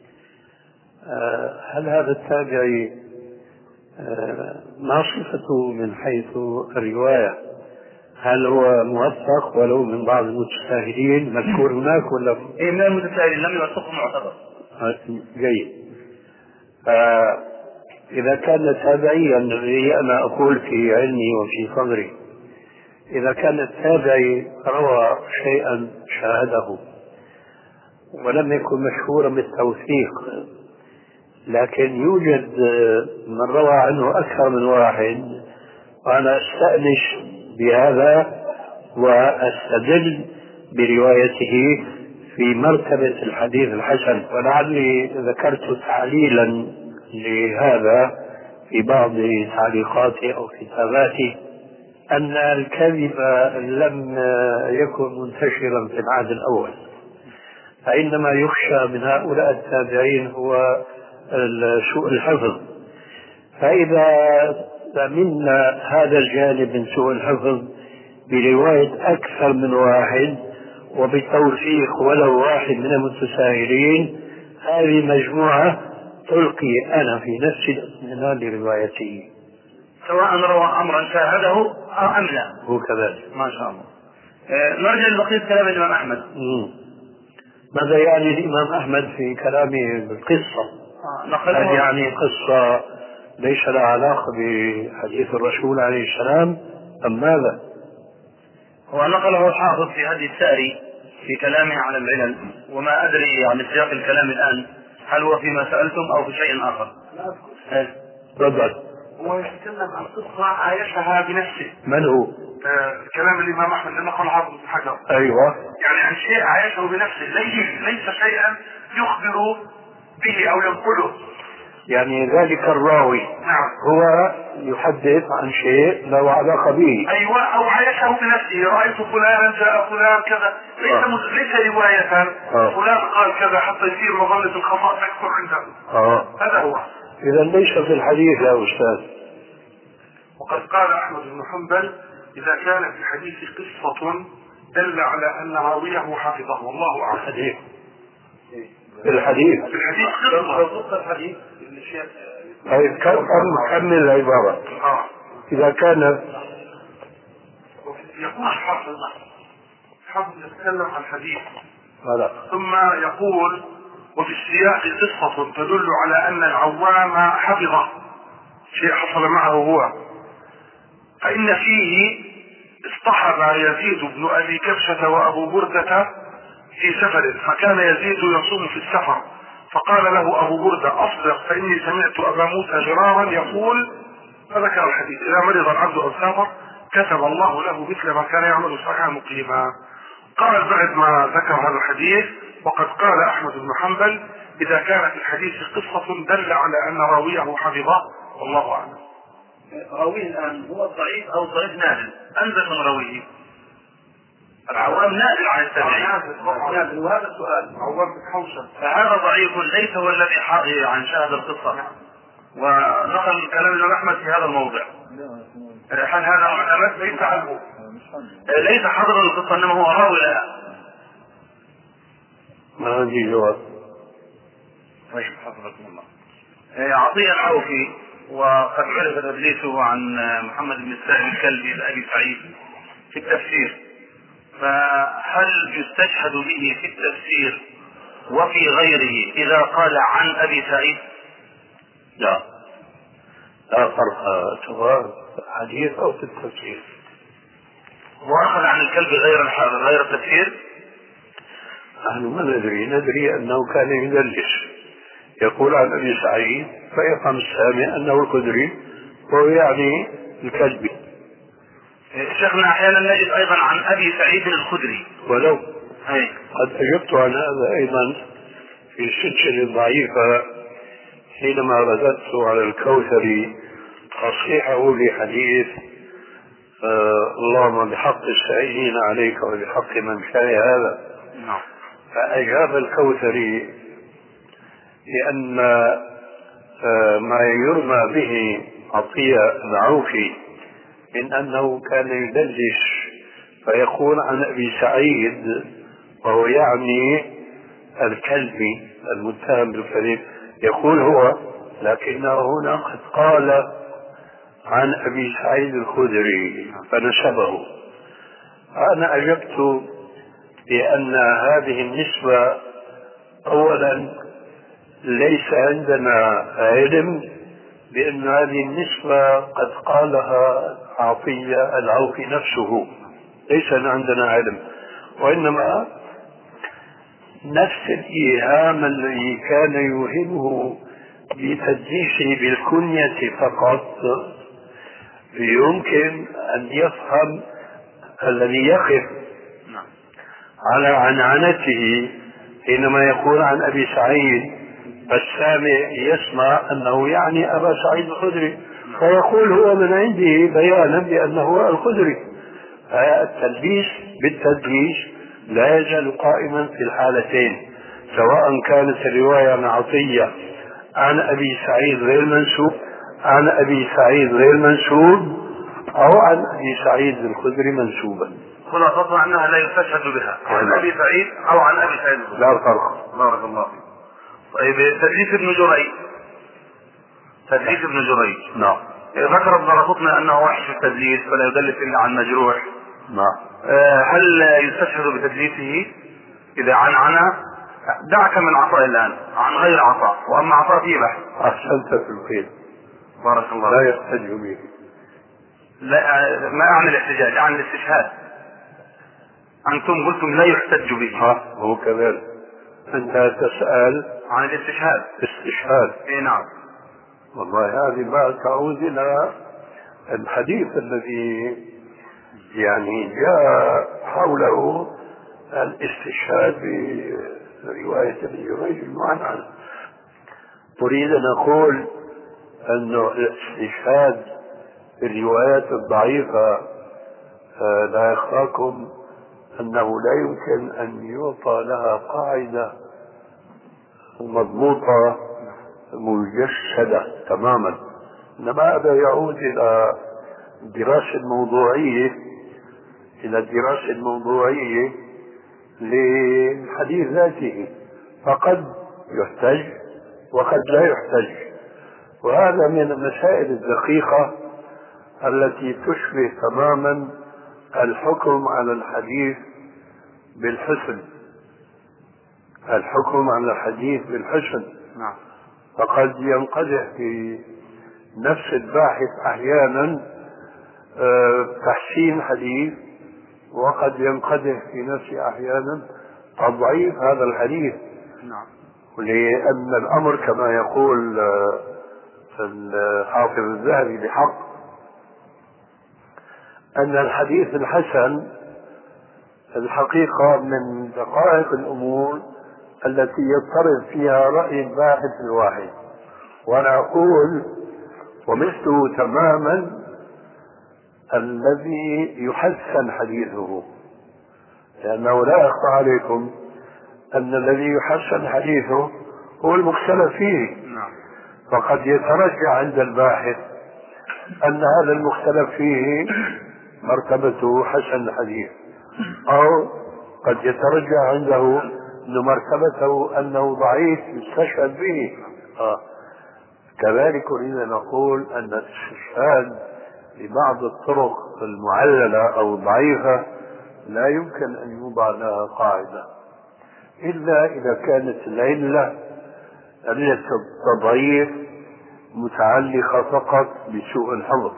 هل هذا التابعي ما صفته من حيث الرواية؟ هل هو موثق ولو من بعض المتساهلين مذكور هناك ولا؟ إيه من المتساهلين لم يوثقه معتبر. جيد. إذا كان تابعيا الذي أنا أقول في علمي وفي صدري، إذا كان التابعي روى شيئا شاهده ولم يكن مشهورا بالتوثيق، لكن يوجد من روى عنه أكثر من واحد، وأنا أستأنس بهذا وأستدل بروايته في مرتبة الحديث الحسن. ولعلي ذكرت تعليلا لهذا في بعض تعليقاتي أو كتاباتي أن الكذب لم يكن منتشرا في العهد الأول، فإنما يخشى من هؤلاء التابعين هو سوء الحفظ. فإذا ضمننا هذا الجانب من سوء الحفظ برواية أكثر من واحد وبتوثيق ولو واحد من المتساهلين، هذه مجموعة تلقي أنا في نفسي الاطمئنان لروايته سواء روى أمرا شاهده أم لا. هو كذلك. ما شاء الله. آه نرجع لبقية كلام الإمام أحمد. مم. ماذا يعني الإمام أحمد في كلامه بالقصة؟ آه هل يعني قصة ليس لها علاقة بحديث الرسول عليه السلام أم ماذا؟ هو نقله الحافظ في هدي الساري في كلامه على العلل، وما أدري عن سياق الكلام الآن هل هو فيما سألتم أو في شيء آخر. إيه تفضل. هو يتكلم عن قصة عايشها بنفسه. من هو؟ آه كلام الإمام أحمد اللي نقل حافظ بن حجر. أيوة. يعني عن شيء عايشه بنفسه، ليس ليس شيئا يخبر به أو ينقله. يعني ذلك الراوي نعم هو يحدث عن شيء له علاقة به. أيوة، أو عايشه بنفسه، رأيت فلانا جاء فلان كذا، ليس آه. ليس رواية آه. فلان قال كذا حتى يصير مظلة الخطأ تكثر عنده. آه. هذا هو. إذا ليس في الحديث يا أستاذ. وقد قال أحمد بن حنبل إذا كان في الحديث قصة دل على أن راويه حفظه، والله أعلم. الحديث في الحديث في الحديث قصة الحديث. طيب كمل العبارة. آه. إذا كان يقول حافظ حافظ يتكلم عن الحديث لا. ثم يقول وفي السياق قصة تدل على أن العوام حفظه شيء حصل معه هو، فإن فيه اصطحب يزيد بن أبي كبشة وأبو بردة في سفر، فكان يزيد يصوم في السفر، فقال له أبو بردة أصدق فإني سمعت أبا موسى جرارا يقول، فذكر الحديث إذا مرض العبد أو سافر كتب الله له مثل ما كان يعمل صحيحا مقيما. قال بعد ما ذكر هذا الحديث وقد قال أحمد بن حنبل إذا كان في الحديث قصة دل على أن راويه حفظه، والله أعلم. راويه الآن هو الضعيف أو الضعيف نازل، أنزل من راويه العوام نازل عن التابعين، نازل، وهذا السؤال عوام بن حوشب فهذا ضعيف ليس هو الذي حاضر عن شاهد القصة، ونقل كلام الإمام أحمد في هذا الموضع. هل هذا معتمد؟ ليس عنه، ليس حاضر القصة إنما هو راوي لها. ما عندي جواب. طيب حفظكم الله. عطية العوفي وقد عرف تدليسه عن محمد بن السائب الكلبي لأبي سعيد في التفسير، فهل يستشهد به في التفسير وفي غيره إذا قال عن أبي سعيد؟ لا، لا فرق سواء حديث أو في التفسير. وأخذ عن الكلب غير غير التفسير؟ نحن ما ندري، ندري أنه كان يدلس، يقول عن أبي سعيد فيفهم السامع أنه الخدري وهو يعني الكلبي. شيخنا أحيانا نجد أيضا عن أبي سعيد الخدري ولو أي. قد أجبت عن هذا أيضا في السلسلة الضعيفة حينما رددت على الكوثري تصحيحه لحديث آه اللهم بحق السائلين عليك وبحق من شاء هذا. نعم. فأجاب الكوثري لأن آه ما يرمى به عطية العوفي من أنه كان يدلس فيقول عن أبي سعيد وهو يعني الكلبي المتهم بالكذب، يقول هو، لكنه هنا قد قال عن أبي سعيد الخدري فنسبه. أنا أجبت بأن هذه النسبة أولا ليس عندنا علم بأن هذه النسبة قد قالها عطية العوفي نفسه، ليس عندنا علم، وإنما نفس الإيهام الذي كان يوهمه بتدليسه بالكنية فقط يمكن أن يفهم الذي يقف على عنعنته حينما يقول عن أبي سعيد فالسامع يسمع أنه يعني أبا سعيد الخدري فيقول هو من عنده بيانا بأنه الخدري. التدليس بالتدليس لا يزال قائما في الحالتين، سواء كانت الرواية عن عطية عن أبي سعيد غير منسوب عن أبي سعيد غير منسوب أو عن أبي سعيد الخدري منسوبا. خلاصة أنها لا يستشهد بها عن أبي سعيد أو عن أبي سعيد الخدري. لا فرق. بارك الله فيك. طيب تدليس ابن جريج، تدليس ابن جريج نعم ذكر الدرقطني أنه وحش التدليس فلا يدلس إلا عن مجروح. نعم. هل يستشهد بتدليسه إذا عن عنا؟ دعك من عطاء الآن عن غير عطاء، وأما عطاء فيه بحث. أحسنت في الخير. بارك الله. لا يحتج به. لا، ما أعني الاحتجاج، عن الاستشهاد. أنتم قلتم لا يحتج به. ها هو كذلك. أنت تسأل عن الاستشهاد. استشهاد. إيه نعم. والله هذه بعد تعود إلى الحديث الذي يعني جاء حوله الاستشهاد برواية ابن جريج المعنى. أريد أن أقول أن الاستشهاد بالروايات الضعيفة لا يخفاكم أنه لا يمكن أن يعطى لها قاعدة مضبوطة مجسدة تماما، إنما هذا يعود إلى الدراسة الموضوعية إلى الدراسة الموضوعية للحديث ذاته، فقد يحتج وقد لا يحتج، وهذا من المسائل الدقيقة التي تشبه تماما الحكم على الحديث بالحسن، الحكم على الحديث بالحسن. نعم. فقد ينقدح في نفس الباحث أحيانا تحسين حديث، وقد ينقدح في نفسه أحيانا تضعيف هذا الحديث. نعم. لأن الأمر كما يقول الحافظ الذهبي بحق أن الحديث الحسن الحقيقة من دقائق الأمور التي يضطرب فيها رأي الباحث الواحد. وأنا أقول ومثله تماما الذي يحسن حديثه، لأنه لا يخفى عليكم أن الذي يحسن حديثه هو المختلف فيه. فقد يترجع عند الباحث أن هذا المختلف فيه مرتبته حسن الحديث، أو قد يترجع عنده أن مرتبته أنه ضعيف يستشهد به. آه. كذلك أريد أن أقول أن الاستشهاد ببعض الطرق المعللة أو الضعيفة لا يمكن أن يوضع لها قاعدة إلا إذا كانت العلة علة التضعيف متعلقة فقط بسوء الحفظ.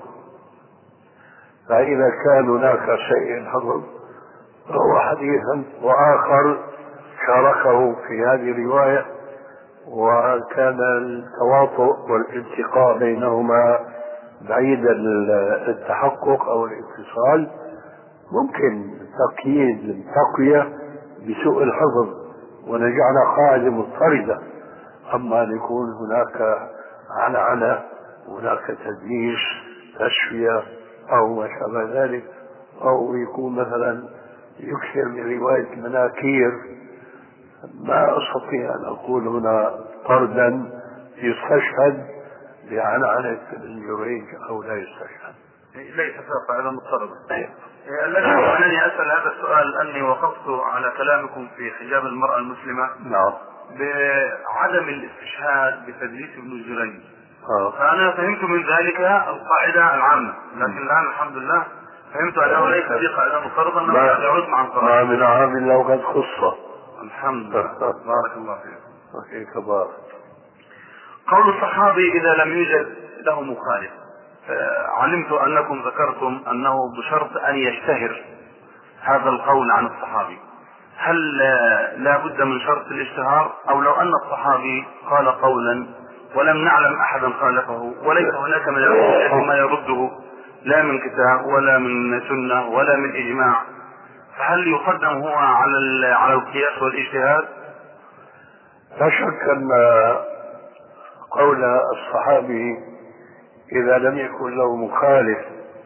فإذا كان هناك شيء الحفظ فهو حديثا، وآخر شاركه في هذه الرواية وكان التواطؤ والالتقاء بينهما بعيد التحقق أو الاتصال، ممكن تقييد التقوية بسوء الحفظ ونجعل قاعدة مضطردة. أما أن يكون هناك عنعنة، هناك تدليس، تشفية أو ما شابه ذلك، أو يكون مثلا يكثر من رواية المناكير، ما أستطيع أن أقول هنا طردا يستشهد بعنعنة ابن جريج أو لا يستشهد. ليس قاعدة مضطردة. الذي أنني أسأل هذا السؤال أني وقفت على كلامكم في حجاب المرأة المسلمة نعم بعدم الاستشهاد بتدليس ابن جريج. آه. فأنا فهمت من ذلك القاعدة العامة، لكن الآن الحمد لله فهمت أنه ليس دي قاعدة مضطردة، أنه يعود مع القرآن. ما من عام لو قد خصة. الحمد لله. بارك الله فيك. وفيك بارك. قول الصحابي إذا لم يوجد له مخالف، علمت أنكم ذكرتم أنه بشرط أن يشتهر هذا القول عن الصحابي. هل لا بد من شرط الاشتهار، أو لو أن الصحابي قال قولا ولم نعلم أحدا خالفه وليس هناك من الأدلة ما يرده لا من كتاب ولا من سنة ولا من إجماع، فهل يقدم هو على على القياس والاجتهاد؟ لا شك أن قول الصحابي إذا لم يكن له مخالف،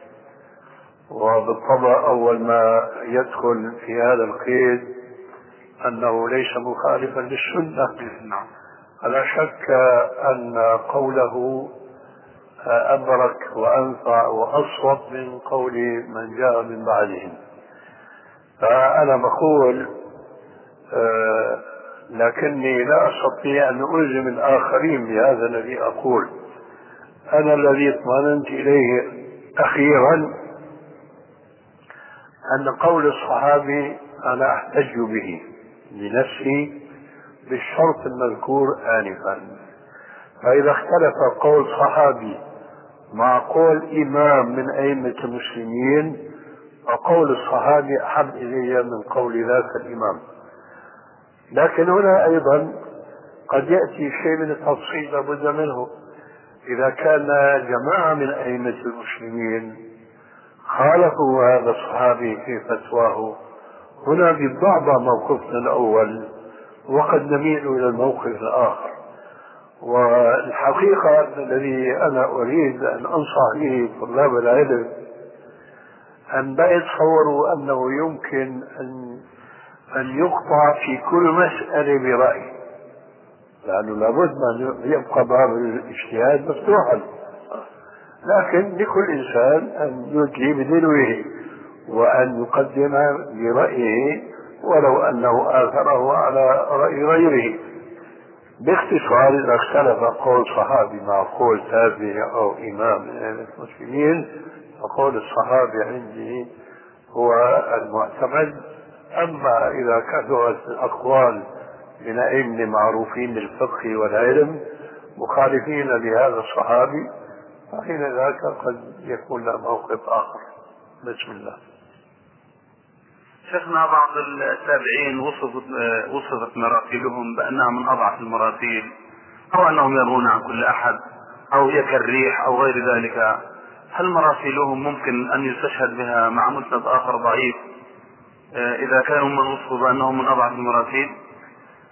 وبالطبع أول ما يدخل في هذا القيد أنه ليس مخالفا للسنة، فلا شك أن قوله أبرك وأنفع وأصوب من قول من جاء من بعدهم. فأنا بقول آه لكني لا أستطيع أن ألزم الآخرين بهذا الذي أقول. أنا الذي اطمأننت إليه أخيرا أن قول الصحابي أنا أحتج به لنفسي بالشرط المذكور آنفا. فإذا اختلف قول صحابي مع قول إمام من أئمة المسلمين، فقول الصحابي أحب إلي من قول ذاك الإمام. لكن هنا أيضا قد يأتي شيء من التفصيل لابد منه. إذا كان جماعة من أئمة المسلمين خالفوا هذا الصحابي في فتواه، هنا بالضعف موقفنا الأول وقد نميل إلى الموقف الآخر. والحقيقة الذي أنا أريد أن أنصح به طلاب العلم أن لا يتصوروا أنه يمكن أن أن يقطع في كل مسألة برأي، لأنه لابد أن يبقى باب الاجتهاد مفتوحا، لكن لكل إنسان أن يدلي بدلوه وأن يقدم برأيه ولو أنه آثره على رأي غيره. باختصار إذا اختلف قول صحابي مع قول تابعي أو إمام من المسلمين، فقول الصحابي عندي هو المعتمد. أما إذا كثرت الأقوال من أئمة معروفين بالفقه والعلم مخالفين لهذا الصحابي، فحين ذاك قد يكون له موقف آخر. بسم الله. شيخنا بعض التابعين وصفت وصفت مراسيلهم بأنها من أضعف المراسيل، أو أنهم يروون عن كل أحد، أو هي كالريح أو غير ذلك. هل مراسيلهم ممكن أن يستشهد بها مع مسند آخر ضعيف إذا كانوا من وصفوا بأنهم من أضعف المراسيل؟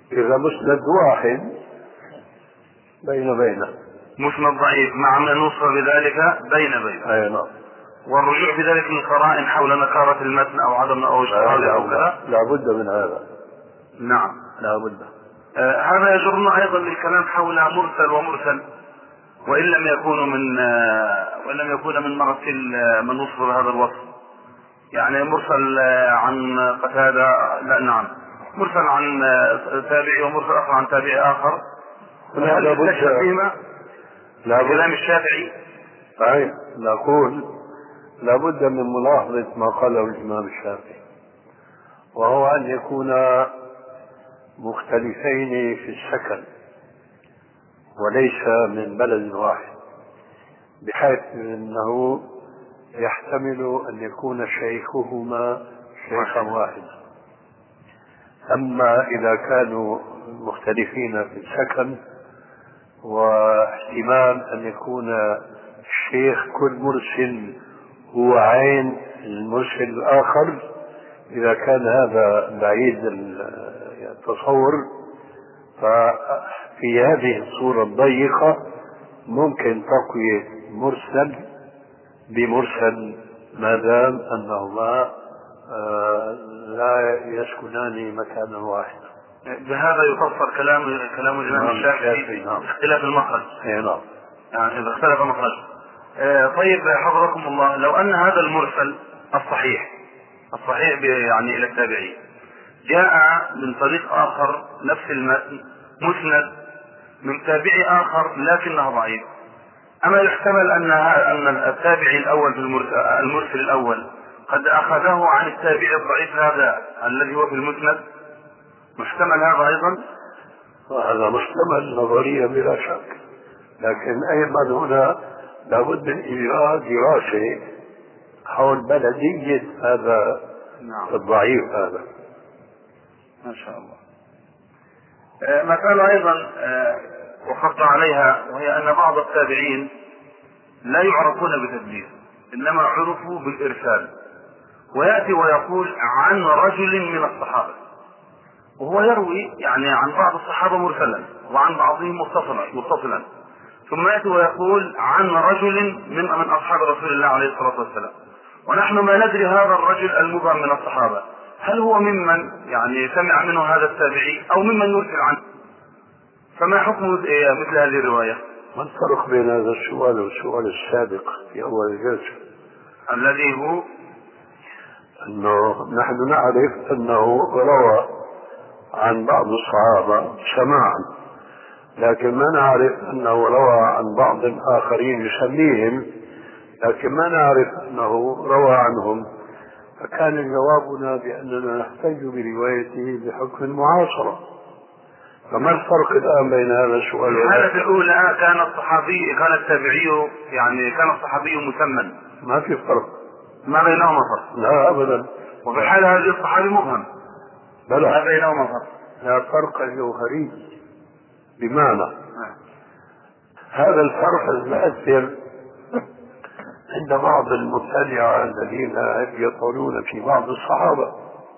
إذا مسند واحد بين بينه مسند ضعيف مع من نص بذلك بين بين. أي نعم. والرجوع في ذلك من قرائن حول نكارة المتن أو عدم أو اشتراطه أو كذا. لا بد من هذا. نعم لا بد. آه هذا يجرنا أيضا للكلام حول مرسل ومرسل، وإن لم يكونوا من آه وإن لم يكون من مرسل آه من وصف هذا الوصف. يعني مرسل آه عن قتادة، لا نعم مرسل عن آه تابعي ومرسل آخر عن تابعي آخر. لا بد فيهما لا بد كلام الشافعي. أي نقول لا بد من ملاحظة ما قاله الإمام الشافعي، وهو أن يكون مختلفين في السكن وليس من بلد واحد، بحيث أنه يحتمل أن يكون شيخهما شيخا واحدا. أما إذا كانوا مختلفين في السكن واحتمال أن يكون الشيخ كل مرسل هو عين المرسل الآخر، إذا كان هذا بعيد التصور ففي هذه الصورة الضيقة ممكن تقوية مرسل بمرسل ما دام أنهما لا يسكنان مكانا واحدا. بهذا يفسر كلام كلام الإمام الشافعي في اختلاف المخرج. نعم. يعني إذا اختلف مخرج. آه طيب حفظكم الله، لو أن هذا المرسل الصحيح الصحيح يعني إلى التابعي جاء من طريق آخر نفس المتن مسند من تابعي آخر لكنه ضعيف، أما يحتمل أن أن التابعي الأول في المرسل الأول قد أخذه عن التابعي الضعيف هذا الذي هو في المسند؟ محتمل هذا أيضا؟ وهذا محتمل نظريا بلا شك، لكن أيضا هنا لابد من إجراء دراسة حول بلدية هذا نعم. الضعيف هذا. ما شاء الله. آه مسألة أيضا آه وقفت عليها، وهي أن بعض التابعين لا يعرفون بتدليس، إنما عرفوا بالإرسال، ويأتي ويقول عن رجل من الصحابة، وهو يروي يعني عن بعض الصحابة مرسلا وعن بعضهم متصلا متصلا ثم يأتي ويقول عن رجل من من أصحاب رسول الله عليه الصلاة والسلام، ونحن ما ندري هذا الرجل المبهم من الصحابة هل هو ممن يعني سمع منه هذا التابعي أو ممن يرسل عنه، فما حكم مثل هذه الرواية؟ ما الفرق بين هذا السؤال والسؤال السابق في أول الجلسة الذي هو أنه نحن نعرف أنه روى عن بعض الصحابة سماعا، لكن ما نعرف أنه روى عن بعض آخرين يسميهم، لكن ما نعرف أنه روى عنهم، فكان جوابنا بأننا نحتاج بروايته بحكم المعاصرة. فما الفرق الآن بين هذا السؤال؟ في الحالة الأولى كان الصحابي كان التابعي يعني كان الصحابي مسمى، ما في فرق، ما بينهما فرق؟ لا أبدا. وفي الحالة هذه الصحابي مبهم، بلى ما بينهما فرق؟ لا فرق جوهري، بمعنى هذا الفرق المؤثر عند بعض المبتدعة الذين يطولون في بعض الصحابة،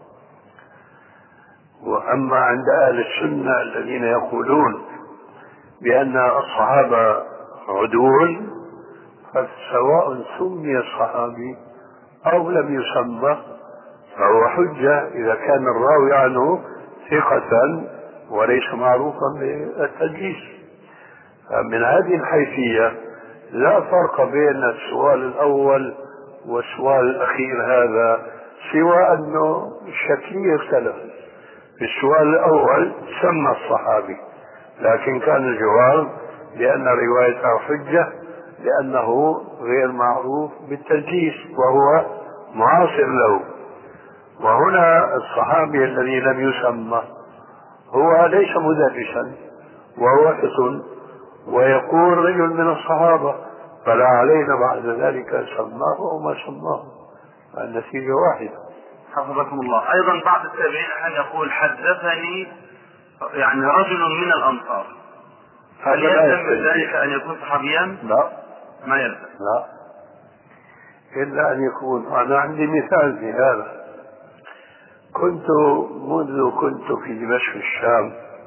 وأما عند أهل السنة الذين يقولون بأن الصحابة عدول، فسواء سمي الصحابي أو لم يسمى فهو حجة إذا كان الراوي عنه ثقة وليس معروفا بالتدليس. من هذه الحيثية لا فرق بين السؤال الأول والسؤال الأخير هذا، سوى أنه الشكلية اختلفت. في السؤال الأول سمى الصحابي، لكن كان الجواب بأن روايته حجة لأنه غير معروف بالتدليس وهو معاصر له. وهنا الصحابي الذي لم يسمى هو ليس مدرسا وهو حسن ويقول رجل من الصحابة، فلا علينا بعد ذلك سماه أو ما سماه، النتيجة واحدة. حفظكم الله. أيضا بعض التابعين أن يقول حدثني يعني رجل من الأنصار، هل يلزم ذلك أن يكون صحابيا؟ لا ما يلزم، لا، إلا أن يكون. أنا عندي مثال في هذا. كنت منذ كنت في دمشق الشام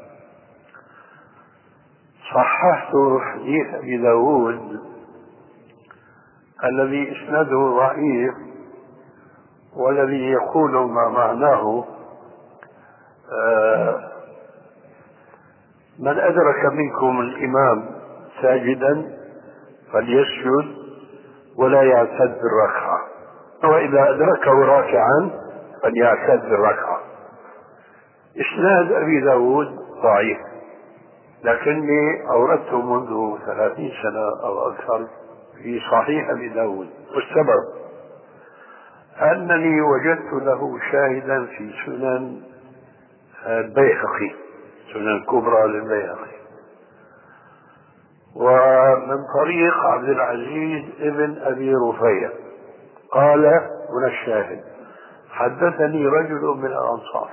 صححت حديث أبي داود الذي إسناده ضعيف، والذي يقول ما معناه آه من أدرك منكم الإمام ساجدا فليسجد ولا يعتد بالركعة، وإذا أدركه راكعا فليعتد بالركعة. إسناد أبي داود ضعيف، لكني أوردته منذ ثلاثين سنة أو أكثر في صحيح أبي داود، والسبب أنني وجدت له شاهدا في سنن البيهقي، سنن الكبرى للبيهقي، ومن طريق عبد العزيز ابن أبي رفيع قال هنا الشاهد: حدثني رجل من الأنصار،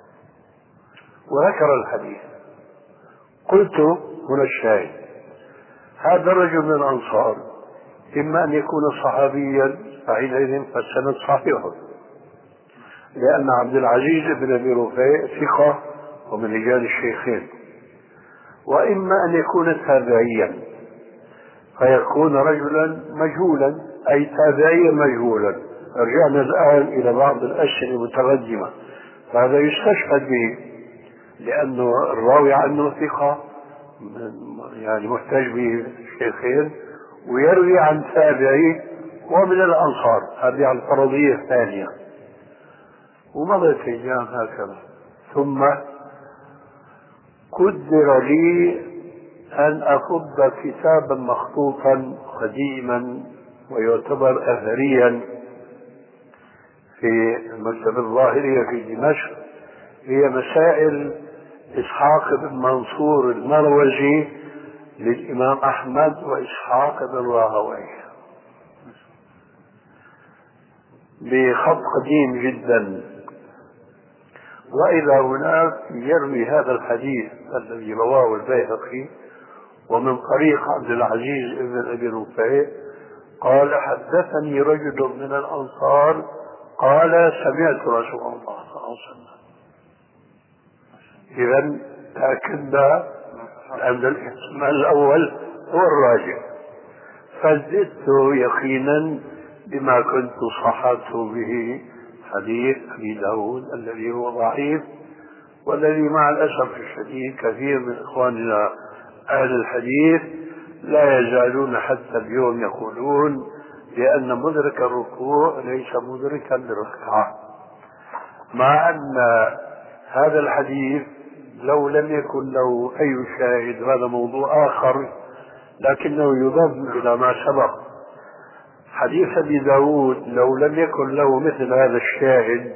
وذكر الحديث. قلت هنا الشاهد: هذا الرجل من الأنصار إما أن يكون صحابيا فحينئذ فالسند صحيح، لأن عبد العزيز بن أبي رفيع ثقة ومن رجال الشيخين، وإما أن يكون تابعيا فيكون رجلا مجهولا، أي تابعيا مجهولا. رجعنا الآن إلى بعض الأسئلة المتقدمة، فهذا يستشهد به لأنه الراوي عنه ثقة يعني محتاج به الشيخين، ويروي عن تابعي ومن الأنصار، هذه على الفرضية الثانية. ومضت أيام هكذا، ثم قدر لي أن أفض كتابا مخطوطا قديما ويعتبر أثريا في المكتبة الظاهرية في دمشق، هي مسائل إسحاق بن منصور المروزي للإمام أحمد وإسحاق بن راهويه، بخط قديم جدا. وإذا هناك يروي هذا الحديث الذي رواه البيهقي ومن طريق عبد العزيز بن أبي رفيع قال: حدثني رجل من الأنصار قال: سمعت رسول الله صلى الله عليه وسلم. إذن تأكدنا أن الاحتمال الأول هو الراجع، فزدت يقينا بما كنت صححت به حديث أبي داود الذي هو ضعيف، والذي مع الأسف الشديد كثير من إخواننا أهل الحديث لا يزالون حتى اليوم يقولون بأن مدرك الركوع ليس مدركا للركعة، مع أن هذا الحديث لو لم يكن له أي شاهد، هذا موضوع آخر، لكنه يضم إلى ما سبق. حديث أبي داود لو لم يكن له مثل هذا الشاهد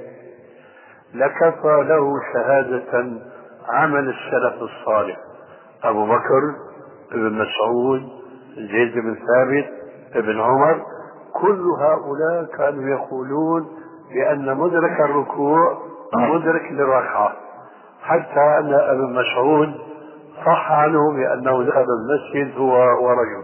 لكفى له شهادة عمل السلف الصالح، أبو بكر، ابن مسعود، زيد بن ثابت، ابن عمر، كل هؤلاء كانوا يقولون بأن مدرك الركوع مدرك للركعة، حتى أن ابن مسعود صح عنه بأنه دخل المسجد هو ورجل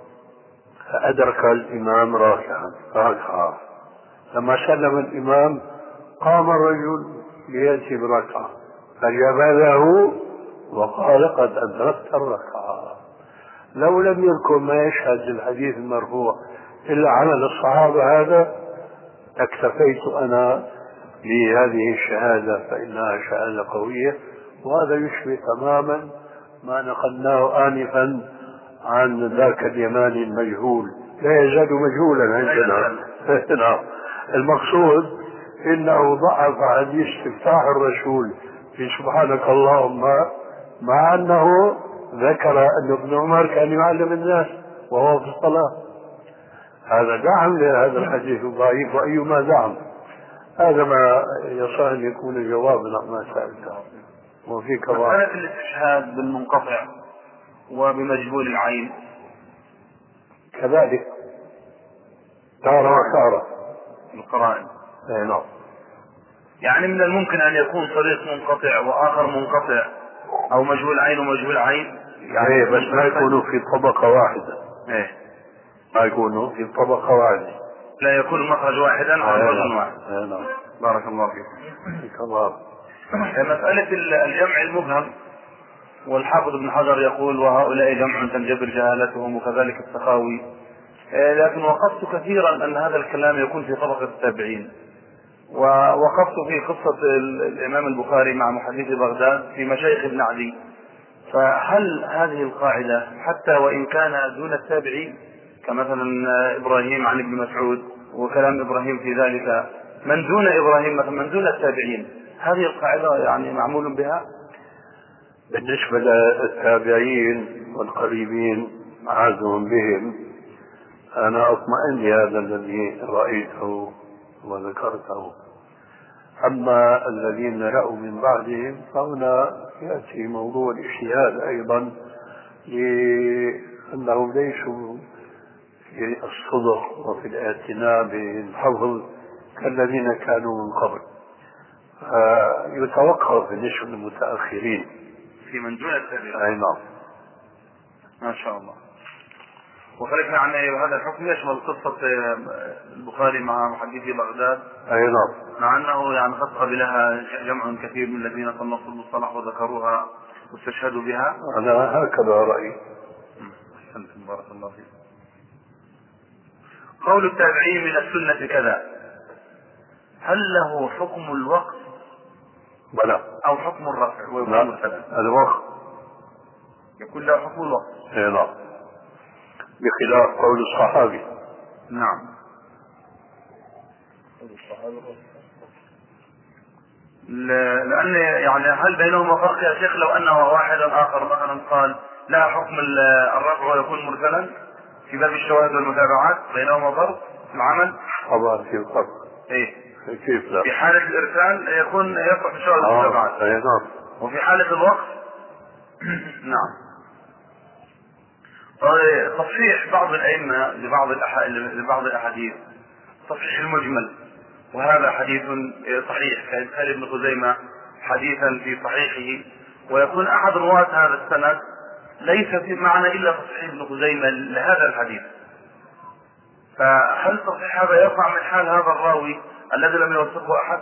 فأدرك الإمام راكعا فركع، لما سلم الإمام قام الرجل ليأتي بركعة فجبله وقال: قد أدركت الركعة. لو لم يذكر ما يشهد للحديث المرفوع إلا عمل الصحابة هذا اكتفيت أنا بهذه الشهادة، فإنها شهادة قوية، وهذا يشبه تماما ما نقلناه آنفا عن ذاك اليماني المجهول، لا يزال مجهولا عندنا. المقصود إنه ضعف حديث استفتاح الرسول في سبحانك اللهم، مع أنه ذكر أن ابن عمر كان يعلم الناس وهو في الصلاة. هذا دعم لهذا الحديث الضعيف، وأيما دعم. هذا ما يصح أن يكون جوابنا ما سألته. وفي مسألة الاستشهاد بالمنقطع وبمجهول العين كذلك تارة وتارة القرائن. اي نعم. يعني من الممكن أن يكون طريق منقطع وآخر منقطع، أو مجهول عين ومجهول عين، يعني ايه بس ما يكونوا في طبقة واحدة. ايه ما يكونوا في طبقة واحدة، لا يكون المخرج واحدا عن وزن واحد. اي نعم. بارك الله فيك. الله. مسألة الجمع المبهم والحافظ ابن حجر يقول وهؤلاء جمع تنجبر جهالتهم، وكذلك السخاوي. لكن وقفت كثيرا أن هذا الكلام يكون في طبقة التابعين، ووقفت في قصة الإمام البخاري مع محدث بغداد في مشايخ ابن عدي. فهل هذه القاعدة حتى وإن كان دون التابعين، كمثلا إبراهيم عن ابن مسعود وكلام إبراهيم في ذلك من دون إبراهيم مثلا من دون التابعين، هذه القاعدة يعني معمول بها؟ بالنسبة للتابعين والقريبين عازهم بهم، أنا أطمئن لهذا الذي رأيته وذكرته. أما الذين رأوا من بعدهم فهنا يأتي موضوع الاجتهاد أيضا، لأنهم ليسوا في الصدق وفي الاعتناء بالحفظ كالذين كانوا من قبل. يتوقف بالنسبة للمتأخرين في من دون التابعين. أي نعم. ما شاء الله. وخلفنا عن هذا الحكم يشمل قصة البخاري مع محدثي بغداد. أي نعم. مع أنه يعني قد قبلها جمع كثير من الذين صنفوا المصطلح وذكروها واستشهدوا بها. أنا هكذا رأيي. بارك الله فيك. قول التابعين من السنة كذا، هل له حكم الوقت؟ بلى. أو حكم الرفع ويكون الكلام؟ الوقت يكون له حكم الوقت. أي نعم، بخلاف قول الصحابي. نعم. لأن يعني هل بينهما فرق يا شيخ لو أنه واحدا آخر مثلا قال لا حكم الرفع ويكون مرسلا في باب الشواهد والمتابعات، بينهما فرق في العمل؟ طبعا في فرق. إيه؟ كيف لا؟ في حالة الإرسال يكون يصح في الشواهد والمتابعات. أي نعم. وفي حالة الوقت نعم. تصحيح بعض الأئمة لبعض لبعض الأحاديث تصحيح المجمل، وهذا حديث صحيح كإدخال ابن خزيمة حديثا في صحيحه، ويكون أحد رواة هذا السند ليس في معنى إلا تصحيح ابن خزيمة لهذا الحديث. فهل تصحيح هذا يقع من حال هذا الراوي الذي لم يوثقه أحد؟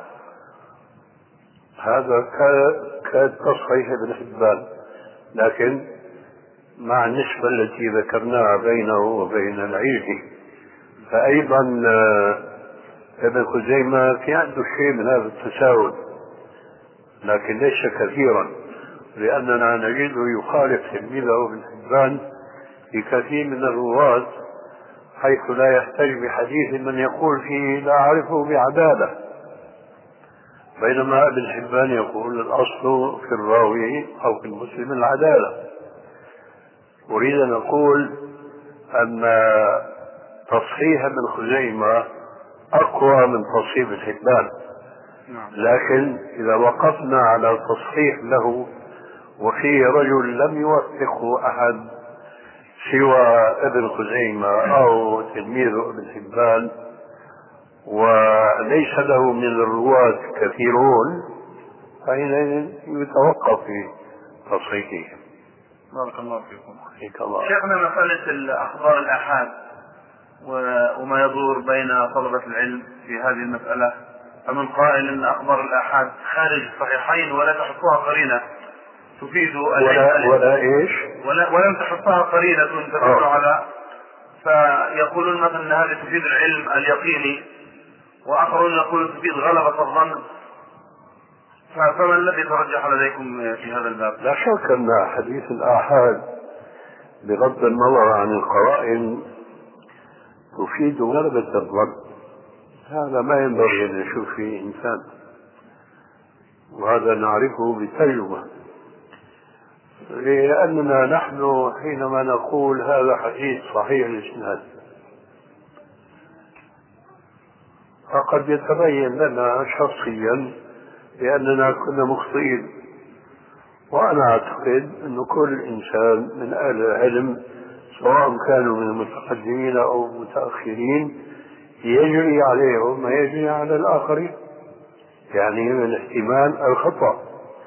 هذا كتصحيح ابن حبان، لكن مع النسبة التي ذكرناها بينه وبين العيزي، فأيضا ابن خزيمة في عنده شيء من هذا التساهل، لكن ليس كثيرا، لأننا نجده يخالف تلميذه ابن حبان في كثير من الرواة، حيث لا يحتج بحديث من يقول فيه لا أعرفه بعدالة، بينما ابن حبان يقول الأصل في الراوي أو في المسلم العدالة. أريد أن أقول أن تصحيح ابن خزيمة أقوى من تصحيح ابن حبان، لكن إذا وقفنا على تصحيح له وفيه رجل لم يوثقه أحد سوى ابن خزيمة أو تلميذه ابن حبان وليس له من الرواة كثيرون، فحينئذ يتوقف في تصحيحه. بارك الله فيكم. الله. شيخنا مسألة الأخبار الآحاد وما يدور بين طلبة العلم في هذه المسألة، فمن قائل أن أخبار الآحاد خارج الصحيحين ولا تحطها قرينة تفيد ولا, ولا إيش ولا ولم تحطها قرينة تدل على، فيقولون مثلا أن هذه تفيد العلم اليقيني، وآخرون يقولون تفيد غلبة الظن، فما الذي ترجح لديكم في هذا الباب؟ لا شك أن حديث الآحاد بغض النظر عن القرائن تفيد غلبة الظن، هذا ما ينبغي أن نشوف فيه إنسان، وهذا نعرفه بالتجربة، لأننا نحن حينما نقول هذا حديث صحيح الإسناد فقد يتبين لنا شخصيا لأننا كنا مخطئين، وأنا أعتقد أن كل إنسان من أهل العلم سواء كانوا من المتقدمين أو المتأخرين يجري عليهم ما يجري على الآخرين، يعني من احتمال الخطأ.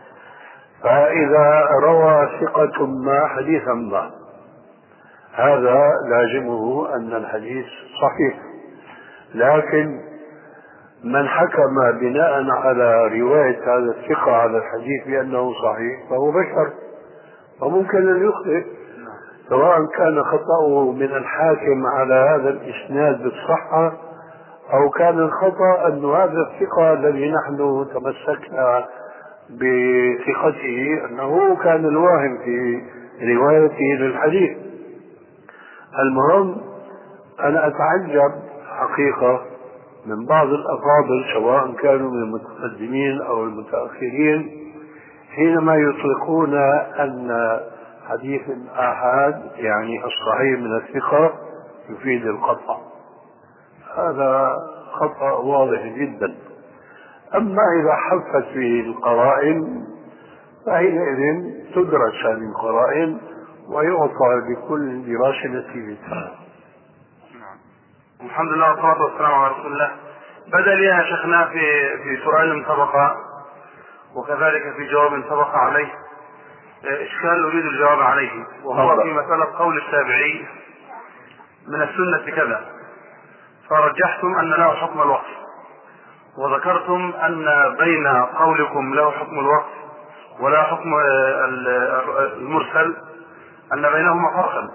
فإذا روى ثقة ما حديثا ما هذا لازمه أن الحديث صحيح، لكن من حكم بناء على رواية هذا الثقة على الحديث بأنه صحيح فهو بشر، وممكن أن يخطئ، سواء كان خطأه من الحاكم على هذا الإسناد بالصحة، أو كان الخطأ أن هذا الثقة الذي نحن تمسكنا بثقته أنه كان الواهم في روايته للحديث. المهم أنا أتعجب حقيقة من بعض الأفاضل سواء كانوا من المتقدمين أو المتأخرين حينما يطلقون أن حديث الآحاد يعني الصحيح من الثقة يفيد القطع. هذا خطأ واضح جدا. أما إذا حفت فيه القرائن فحينئذ تدرس هذه القرائن ويعطى لكل دراسة نتيجتها. الحمد لله والصلاة والسلام على رسول الله. بدأ لي يا شيخنا في في سؤال سبق وكذلك في جواب سبق عليه إشكال أريد الجواب عليه، وهو في مسألة قول التابعي من السنة كذا، فرجحتم أن له حكم الوقف، وذكرتم أن بين قولكم له حكم الوقف ولا حكم المرسل أن بينهما فرقا،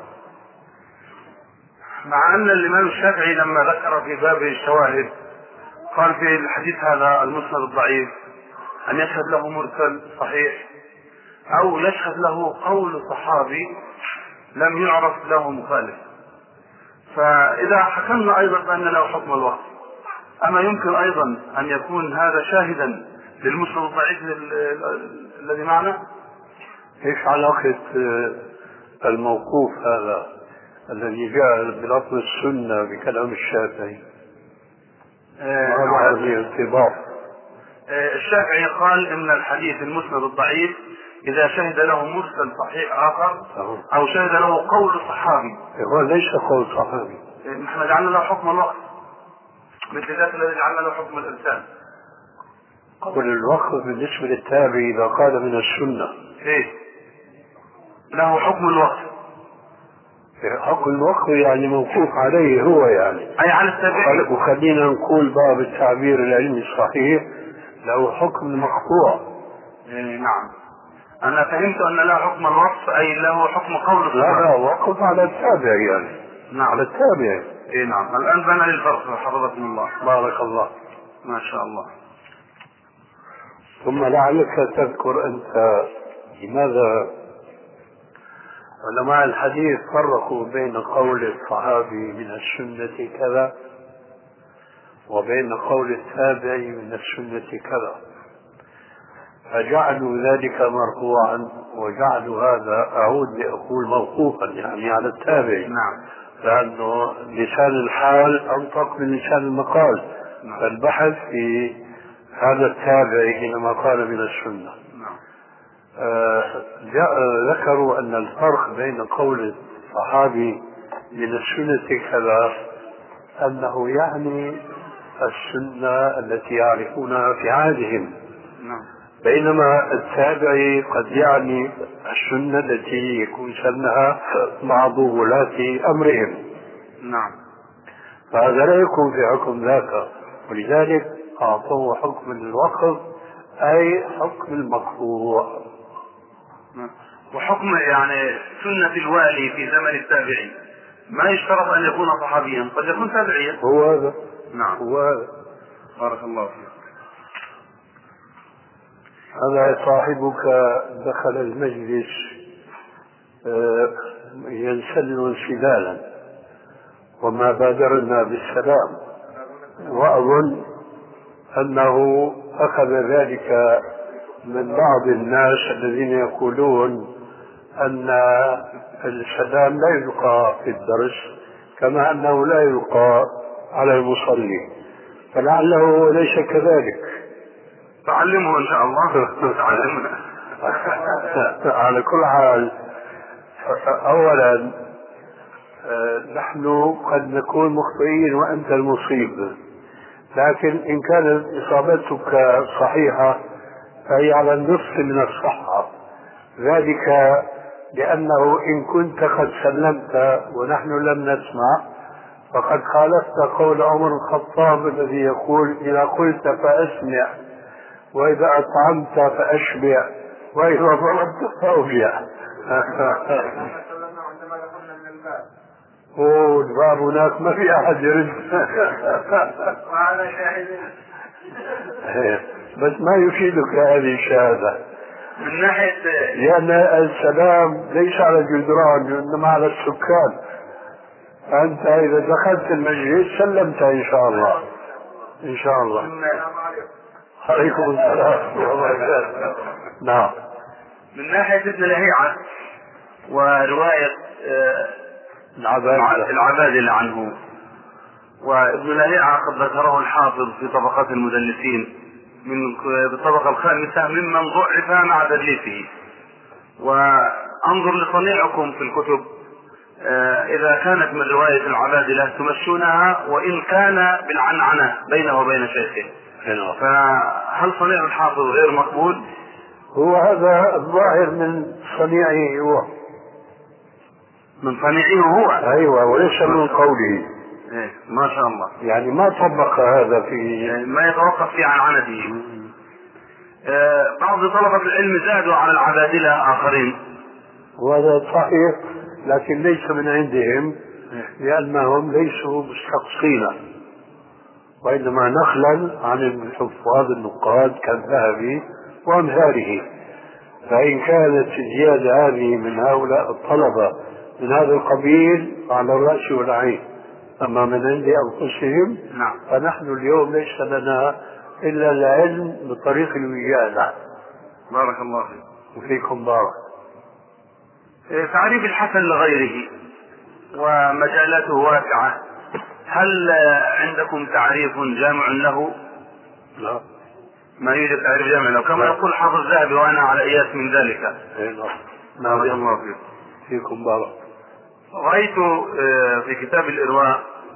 مع أن الإمام الشافعي لما ذكر في باب الشواهد قال في الحديث هذا المسند الضعيف أن يشهد له مرسل صحيح أو يشهد له قول صحابي لم يعرف له مخالف. فإذا حكمنا أيضا بأن له حكم الوقف، أما يمكن أيضا أن يكون هذا شاهدا للمسند الضعيف الذي معنا؟ إيش علاقة الموقوف هذا الذي جاء بلفظ السنة بكلام الشافعي؟ ما هذه ارتباط؟ الشافعي قال إن الحديث المسند الضعيف إذا شهد له مرسل صحيح آخر أو شهد له قول صحابي. هو ليس قول صحابي، نحن جعلنا له حكم الوقف مثل ذات الذي جعلنا له حكم الإنسان. قول الوقف بالنسبة للتابعي إذا قال من السنة إيه له حكم الوقف. حكم الوقف يعني موقوف عليه هو يعني أي على التابعي. وخلينا نقول باب التعبير العلمي الصحيح له حكم المقطوع. إيه نعم، أنا فهمت أن له حكم الوقف أي له حكم قول الصحابي. لا لا وقف على التابع يعني. نعم على التابع. إيه نعم. الآن بنى للفرق حفظكم الله. بارك الله. ما شاء الله. ثم لعلك تذكر أنت لماذا علماء الحديث فرقوا بين قول الصحابي من السنة كذا وبين قول التابعي من السنة كذا، فجعلوا ذلك مرفوعا وجعلوا هذا أعود لأقول موقوفا يعني على التابعي. نعم. لأنه لسان الحال أنطق من لسان المقال. نعم. فالبحث في هذا التابعي حينما قال من السنة. نعم. آه ذكروا أن الفرق بين قول الصحابي من السنة كذا أنه يعني السنة التي يعرفونها في عهدهم. نعم. بينما التابعي قد يعني السنة التي يكون سنها بعض ولاة أمرهم. نعم. فهذا لا يكون في حكم ذاك، ولذلك أعطوه حكم الوقف أي حكم المقطوع. نعم. وحكم يعني سنة الوالي في زمن التابعي ما يشترط أن يكون صحابيا، قد يكون تابعيا. هو هذا. نعم. هو هذا. بارك الله فيك. هذا صاحبك دخل المجلس ينسل انسلالا وما بادرنا بالسلام، وأظن أنه أخذ ذلك من بعض الناس الذين يقولون أن السلام لا يلقى في الدرس كما أنه لا يلقى على المصلي، فلعله ليس كذلك. تعلمه إن شاء الله. تعلمنا. على كل حال، أولا نحن قد نكون مخطئين وأنت المصيب، لكن إن كانت إصابتك صحيحة فهي على النصف من الصحة، ذلك لأنه إن كنت قد سلمت ونحن لم نسمع فقد خالفت قول عمر الخطاب الذي يقول إذا قلت فأسمع وإذا أطعمت فأشبع وإذا ضربت فأوجع. هو الباب هناك ما في أحد يرد. وعلى شاهدين. بس ما يفيدك هذه الشهادة، من ناحية لأن السلام ليس على الجدران إنما على السكان. أنت إذا دخلت المسجد سلمت إن شاء الله. إن شاء الله. عليكم السلام وبركاته. نعم. من ناحية ابن لهيعة ورواية العبادلة العبادلة عنه، وابن لهيعة قد ذكره الحافظ في طبقات المدلسين من بالطبقة الخامسة ممن ضعف مع تدليسه. وانظر لصنيعكم في الكتب، إذا كانت من رواية العبادلة تمشونها وإن كان بالعنعنة بينه وبين شيخه، فهل صنيع الحافظ غير مقبول؟ هو هذا الظاهر من صنيعه هو، من صنيعه هو. أيوة، وليس من قوله. إيه ما شاء الله، يعني ما طبق هذا في يعني ما يتوقف في عنعنته. آه بعض طلبة العلم زادوا على العبادلة آخرين، وهذا صحيح، لكن ليس من عندهم، لأنهم ليسوا مستقصين، وإنما نقلا عن الحفاظ النقاد كالذهبي وأمثاله. فإن كانت الزيادة هذه من هؤلاء الطلبة من هذا القبيل على الرأس والعين، أما من عند أنفسهم نعم. فنحن اليوم ليس لنا إلا العلم بطريق الوجادة. بارك الله فيك. وفيكم بارك. تعريف الحسن لغيره ومجالاته واسعة، هل عندكم تعريف جامع له؟ لا، ما يوجد تعريف جامع له، كما يقول حافظ الذهبي وأنا على إياس من ذلك. نعم. رضي الله فيك. فيكم بارك. رأيت في كتاب الإرواء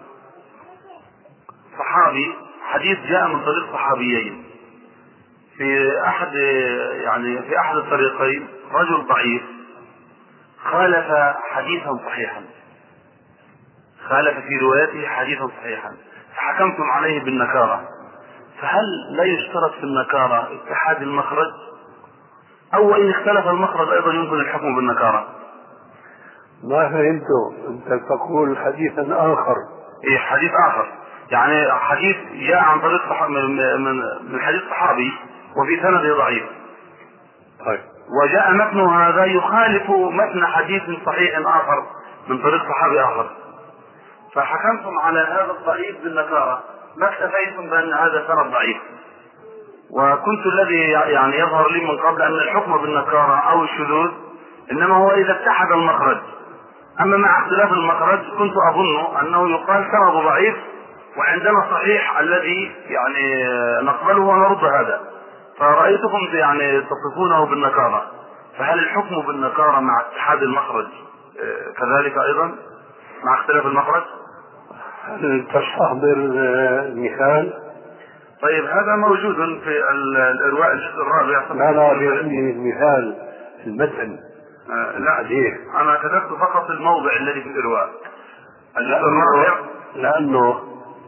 صحابي حديث جاء من طريق صحابيين، في أحد يعني في أحد الطريقين رجل ضعيف خالف حديثا صحيحا، خالف في روايته حديثا صحيحا، فحكمتم عليه بالنكارة. فهل لا يشترط في النكارة اتحاد المخرج، أو إن اختلف المخرج أيضا يمكن الحكم بالنكارة؟ ما فهمته، أنت تقول حديثا آخر. إيه حديث آخر، يعني حديث جاء عن طريق صح... من... من... من حديث صحابي وفي سنده ضعيف. طيب. وجاء متن هذا يخالف متن حديث صحيح آخر من طريق صحابي آخر، فحكمتم على هذا الضعيف بالنكارة، ما اكتفيتم بأن هذا سند ضعيف. وكنت الذي يعني يظهر لي من قبل أن الحكم بالنكارة أو الشذوذ إنما هو إذا اتحد المخرج، أما مع اختلاف المخرج كنت أظن أنه يقال سند ضعيف وعندنا صحيح الذي يعني نقبله ونرد هذا، فرأيتكم يعني تصفونه بالنكارة. فهل الحكم بالنكارة مع اتحاد المخرج كذلك أيضا مع اختلاف المخرج؟ هل تستحضر مثال؟ طيب هذا موجود في الإرواء الجزء الرابع. لا لا مثال المتن. آه لا ديه. أنا كتبت فقط الموضع الذي في الإرواء الجزء الرابع، لأنه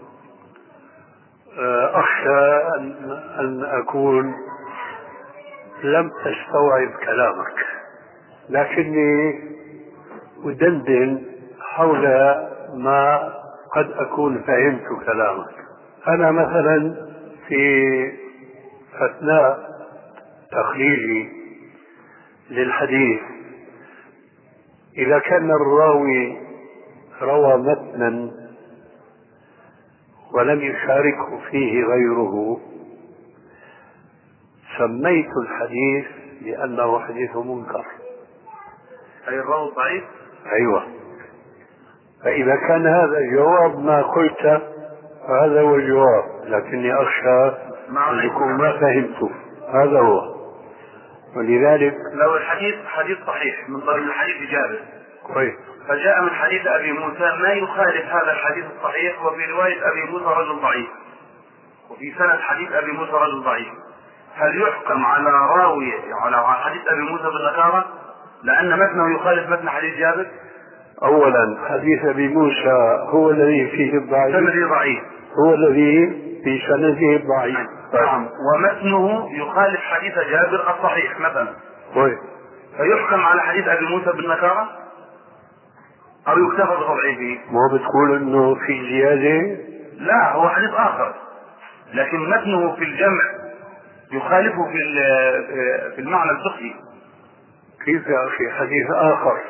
أخشى أن أكون لم أستوعب كلامك، لكني أدندن حول ما قد أكون فهمت كلامك. أنا مثلا في أثناء تخريجي للحديث إذا كان الراوي روى متنا ولم يشاركه فيه غيره سميت الحديث بأنه حديث منكر. أي الراوي ضعيف؟ أيوة. فإذا كان هذا جواب ما قلت فهذا هو الجواب، لكني أخشى أن يكون ما فهمته. هذا هو. ولذلك لو الحديث حديث صحيح من طريق الحديث جابر كويس، فجاء من حديث أبي موسى ما يخالف هذا الحديث الصحيح، وفي رواية أبي موسى رجل ضعيف، وفي سند حديث أبي موسى رجل ضعيف، هل يحكم على راوي على حديث أبي موسى بالنكارة لأن متنه يخالف متن حديث جابر؟ أولا حديث أبي موسى هو الذي فيه الضعيف، سنده ضعيف، هو الذي في سنده الضعيف. نعم. ومتنه يخالف حديث جابر الصحيح مثلا. طيب. فيحكم على حديث أبي موسى بالنكارة أو يكتفى بتضعيفه؟ ما بتقول إنه في زيادة؟ لا، هو حديث آخر لكن متنه في الجمع يخالفه في في المعنى الفقهي. كيف يا أخي حديث آخر؟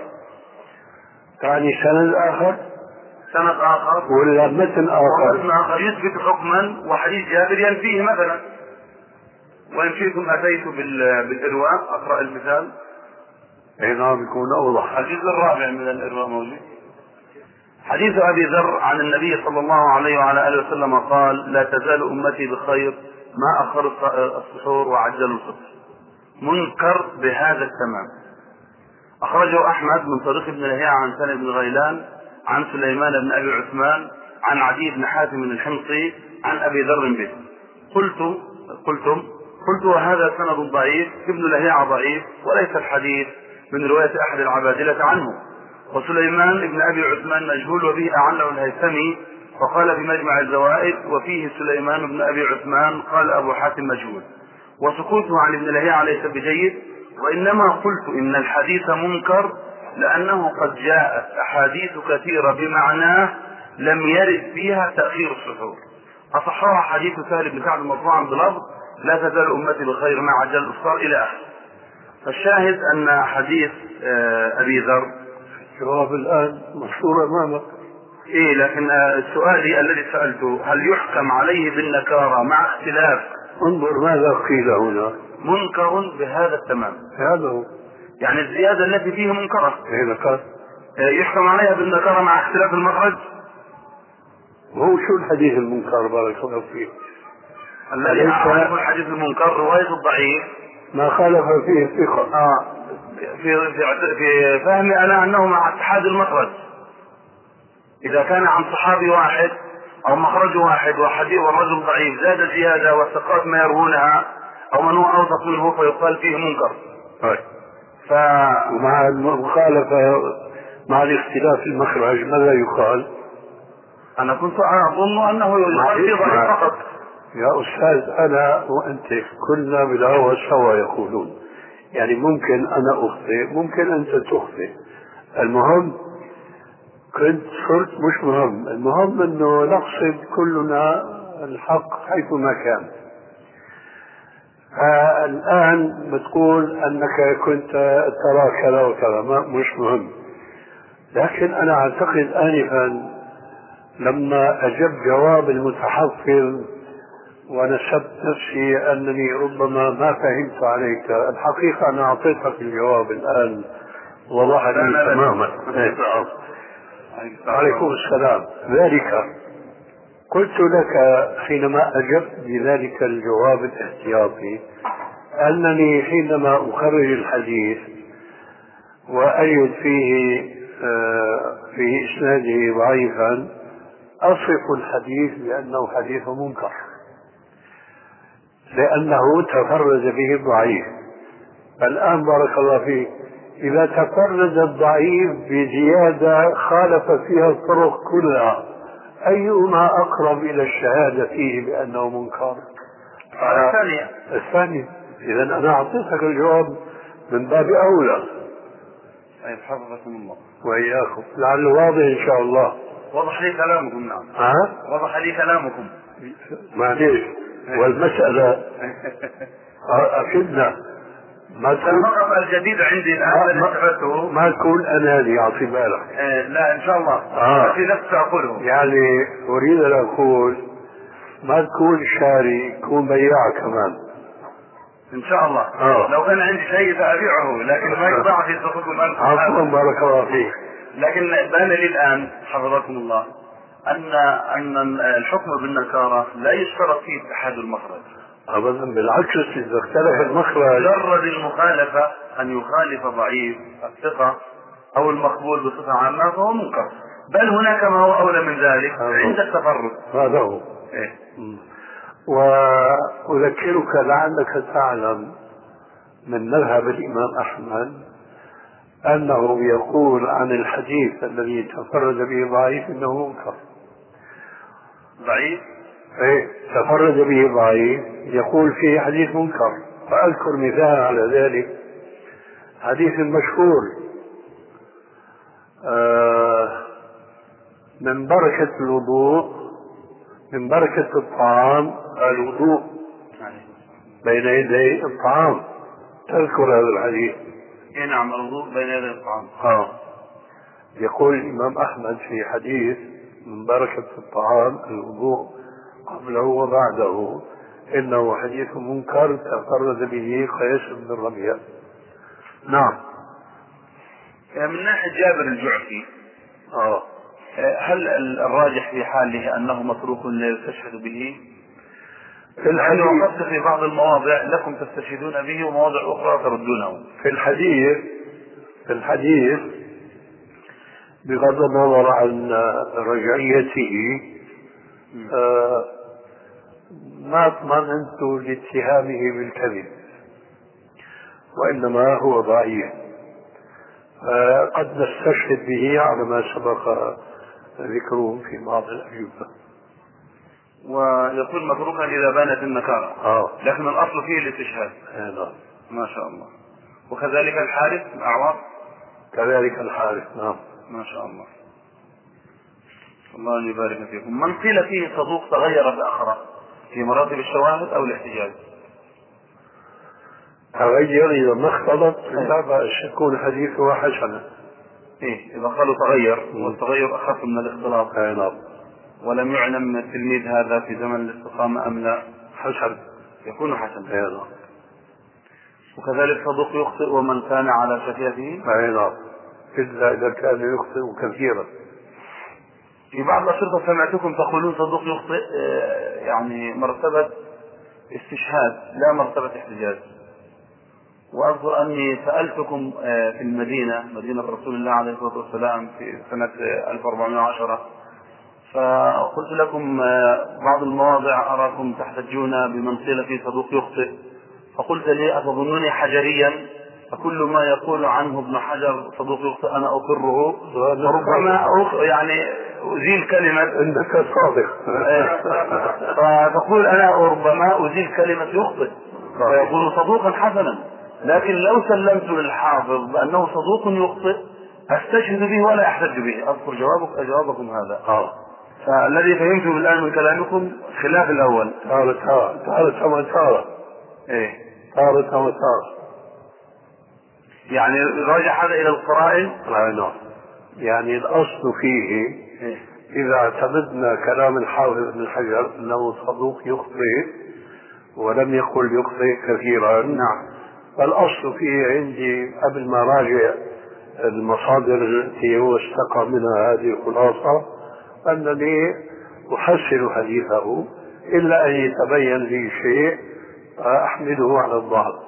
يعني سند آخر؟ سند آخر ولا متن آخر؟ متن آخر يثبت حكما وحديث جابر ينفيه مثلا. وإن شئتم أتيت بالإرواء أقرأ المثال. أي نعم يكون أوضح. الجزء الرابع من الإرواء موجود. حديث أبي ذر عن النبي صلى الله عليه وعلى آله وسلم قال: لا تزال أمتي بخير ما أخر السحور وعجلوا الفطر. منكر بهذا التمام. أخرجه أحمد من طريق ابن لهيعة عن سنة بن غيلان عن سليمان بن أبي عثمان عن عدي بن حاتم الحمصي عن أبي ذر به. قلت قلتم قلت وهذا سند ضعيف، ابن لهيعة ضعيف وليس الحديث من رواية أحد العبادلة عنه، وسليمان بن أبي عثمان مجهول وبه أعله الهيثمي فقال في مجمع الزوائد وفيه سليمان بن أبي عثمان قال أبو حاتم مجهول. وسكوته عن ابن لهيعة ليس بجيد، وإنما قلت إن الحديث منكر لأنه قد جاءت أحاديث كثيرة بمعناه لم يرد فيها تأخير السحور. أصحها حديث سهل بن سعد مرفوعا بلفظ: لا تزال أمتي بخير ما عجل الإفطار إلى آخره. فالشاهد أن حديث أبي ذر الجواب الآن مشهور أمامك. إيه، لكن سؤالي الذي سألته: هل يحكم عليه بالنكارة مع اختلاف؟ انظر ماذا قيل هنا. منكر بهذا التمام. هذا هو يعني الزيادة التي فيه منكرة. إيه نكار. يحكم عليها بالنكارة مع اختلاف المخرج. وهو شو الحديث المنكر بارك الله فيه؟ الذي أعرف الحديث المنكر رواية الضعيف ما خالف فيه الثقة. آه في في في فهمي أنا أنه مع اتحاد المخرج. إذا كان عن صحابي واحد أو مخرج واحد وحديث والرجل ضعيف زاد زيادة والثقات ما يروونها أو من هو أوثق منه فيقال فيه منكر. طيب. ف... ومع المخالفة مع الاختلاف المخرج ماذا يقال؟ أنا كنت أظن أنه يقال فيه ضعيف فقط. يا أستاذ أنا وأنت كلنا بالهوى سوا يقولون، يعني ممكن أنا أخطئ ممكن أنت تخطئ، المهم كنت صرت مش مهم، المهم أنه نقصد كلنا الحق حيثما كان. آه الآن بتقول أنك كنت ترى كذا وكذا، مش مهم، لكن أنا أعتقد آنفا لما أجب جواب المتحفظ ونسبت نفسي أنني ربما ما فهمت عليك، الحقيقة أنا أعطيتك الجواب الآن وضح لي تماما. عليكم السلام. ذلك قلت لك حينما أجبت بذلك الجواب الاحتياطي أنني حينما أخرج الحديث وأجد فيه في إسناده ضعيفا أصف الحديث بأنه حديث منكر لأنه تفرد به الضعيف. الآن بارك الله فيك إذا تفرد الضعيف بزيادة خالف فيها الطرق كلها أيهما أقرب إلى الشهادة فيه بأنه منكر؟ الثانية. الثانية. إذا أنا أعطيتك الجواب من باب أولى. طيب حفظكم الله. وإياكم. لعله واضح إن شاء الله. وضح لي كلامكم. نعم. ها؟ وضح لي كلامكم. معليش. والمسألة أفدنا. ما تكون فقط الجديد عندي الآن ما, ما تكون أناني أعطي بالك. آه لا إن شاء الله. آه. في نفس أقوله. يعني أريد أن أقول ما تكون شاري تكون بياع كمان. إن شاء الله. آه. لو كان عندي شيء سأبيعه لكن ما يضاع في صفكم أنتم. عفوا بارك الله فيك. لكن بان لي الآن حفظكم الله أن أن الحكم بالنكارة لا يشترط فيه اتحاد المخرج. أبدا بالعكس إذا اختلف المخرج مجرد المخالفة أن يخالف ضعيف الثقة أو المقبول بصفة عامة فهو منكر، بل هناك ما هو أولى من ذلك عند التفرد. هذا هو. إيه؟ وأذكرك لعلك تعلم من مذهب الإمام أحمد أنه يقول عن الحديث الذي تفرد به ضعيف أنه منكر. ضعيف؟ ايه تفرد به ضعيف يقول فيه حديث منكر. فأذكر مثال على ذلك حديث مشهور آه من بركة الوضوء، من بركة الطعام الوضوء بين يدي الطعام. تذكر هذا الحديث؟ اي نعم، الوضوء بين يدي الطعام. اه يقول الإمام أحمد في حديث من بركة الطعام الوضوء قبله وبعده إنه حديث منكر تفرد به قيس بن الربيع. نعم. من ناحية جابر الجعفي، اه هل الراجح في حاله أنه متروك لا يستشهد به؟ في الحديث وقصد في بعض المواضع لكم تستشهدون به ومواضع أخرى تردونه. في الحديث في الحديث بغض النظر عن رجعيته آه ما اطمأننت لاتهامه بالكذب، وإنما هو ضعيف. آه قد نستشهد به على ما سبق ذكره في بعض الأجوبة. ويكون متروكا إذا بانت النكارة، آه. لكن الأصل فيه الاستشهاد. آه. ما شاء الله. وكذلك الحارث بن أعوار، كذلك الحارث. نعم. ما شاء الله. الله يبارك فيكم. من قيل فيه صدوق تغير بآخره في مراتب الشواهد أو الاحتجاج؟ تغير إذا ما اختلط لا بأس يكون حديثه حسنا. إيه إذا قالوا تغير والتغير أخف من الاختلاط. أي نعم. ولم يعلم من التلميذ هذا في زمن الاستقامة أم لا، حسن يكون حسنا. أي نعم. وكذلك صدوق يخطئ ومن كان على شفيته. أي نعم، إلا إذا كان يخطئ كثيرا. في بعض الأشرطة سمعتكم تقولون صدوق يخطئ يعني مرتبة استشهاد لا مرتبة احتجاج. وأذكر أني سألتكم في المدينة، مدينة رسول الله عليه الصلاة والسلام، في سنة ألف وأربعمائة وعشرة، فقلت لكم بعض المواضع أراكم تحتجون بمن قيل فيه صدوق يخطئ، فقلت لي أتظنني حجريا فكل ما يقول عنه ابن حجر صدوق يخطئ أنا أقره، وربما يعني أزيل كلمة إنك صادق. فتقول أنا ربما أزيل كلمة يخطئ فيكون صدوقا حسنا. لكن لو سلمت للحافظ بأنه صدوق يخطئ أستشهد به ولا أحتج به. أذكر جوابك جوابكم هذا. آه. فالذي فهمته الآن من كلامكم خلاف الأول. تارة تارة تارة وتارة. إيه تارة وتارة. يعني راجع هذا إلى القرائن. نعم. يعني الأصل فيه إيه؟ إذا اعتمدنا كلام الحافظ ابن حجر أنه صدوق يخطئ ولم يقل يخطئ كثيرا. نعم. فالأصل فيه عندي قبل ما راجع المصادر التي هو استقى منها هذه الخلاصة أنني أحسن حديثه إلا أن يتبين لي شيء أحمله على الظهر.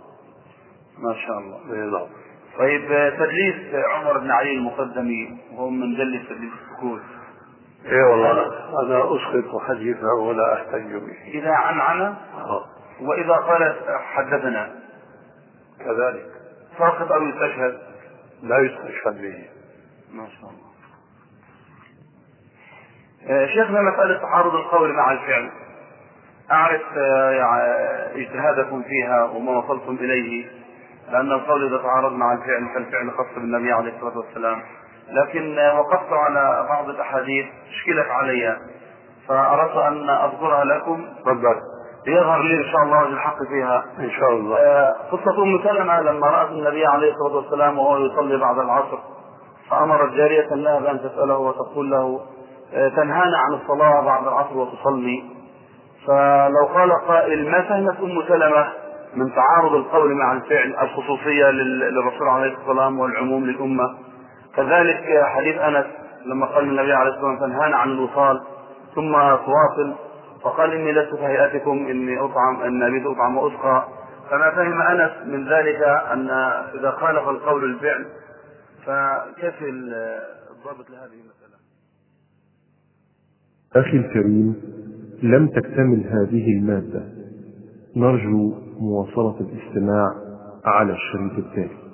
ما شاء الله. نعم. طيب تدليس عمر بن علي المقدمي وهو من دلس تدليس السكوت. اي والله انا اسقط حديثه ولا احتج به. اذا عنعن واذا قال حدثنا كذلك ساقط او يستشهد؟ لا يستشهد به. ما شاء الله. شيخنا مسألة تعارض القول مع الفعل، أعرف اجتهادكم فيها وما وصلتم إليه، لأن القول إذا تعارض مع الفعل كالفعل خاص بالنبي عليه الصلاة والسلام، لكن وقفت على بعض الأحاديث اشكلت علي فأردت أن أذكرها لكم بالضبط ليظهر لي إن شاء الله وجه الحق فيها إن شاء الله. قصة أم سلمة لما رأت النبي عليه الصلاة والسلام وهو يصلي بعد العصر فأمرت جارية لها بأن تسأله وتقول له تنهانا عن الصلاة بعد العصر وتصلي. فلو قال قائل ما فهمت أم سلمة من تعارض القول مع الفعل الخصوصية للرسول عليه الصلاة والسلام والعموم للأمة؟ كذلك حديث أنس لما قال النبي عليه الصلاة والسلام تنهانا عن الوصال ثم تواصل فقال إني لست كهيئتكم إني أطعم أن أبيت أطعم وأسقى. فما فهم أنس من ذلك أن إذا خالف القول الفعل فكيف الضابط لهذه المسألة؟ أخي الكريم، لم تكتمل هذه المادة، نرجو مواصلة الاستماع على الشريط التالي.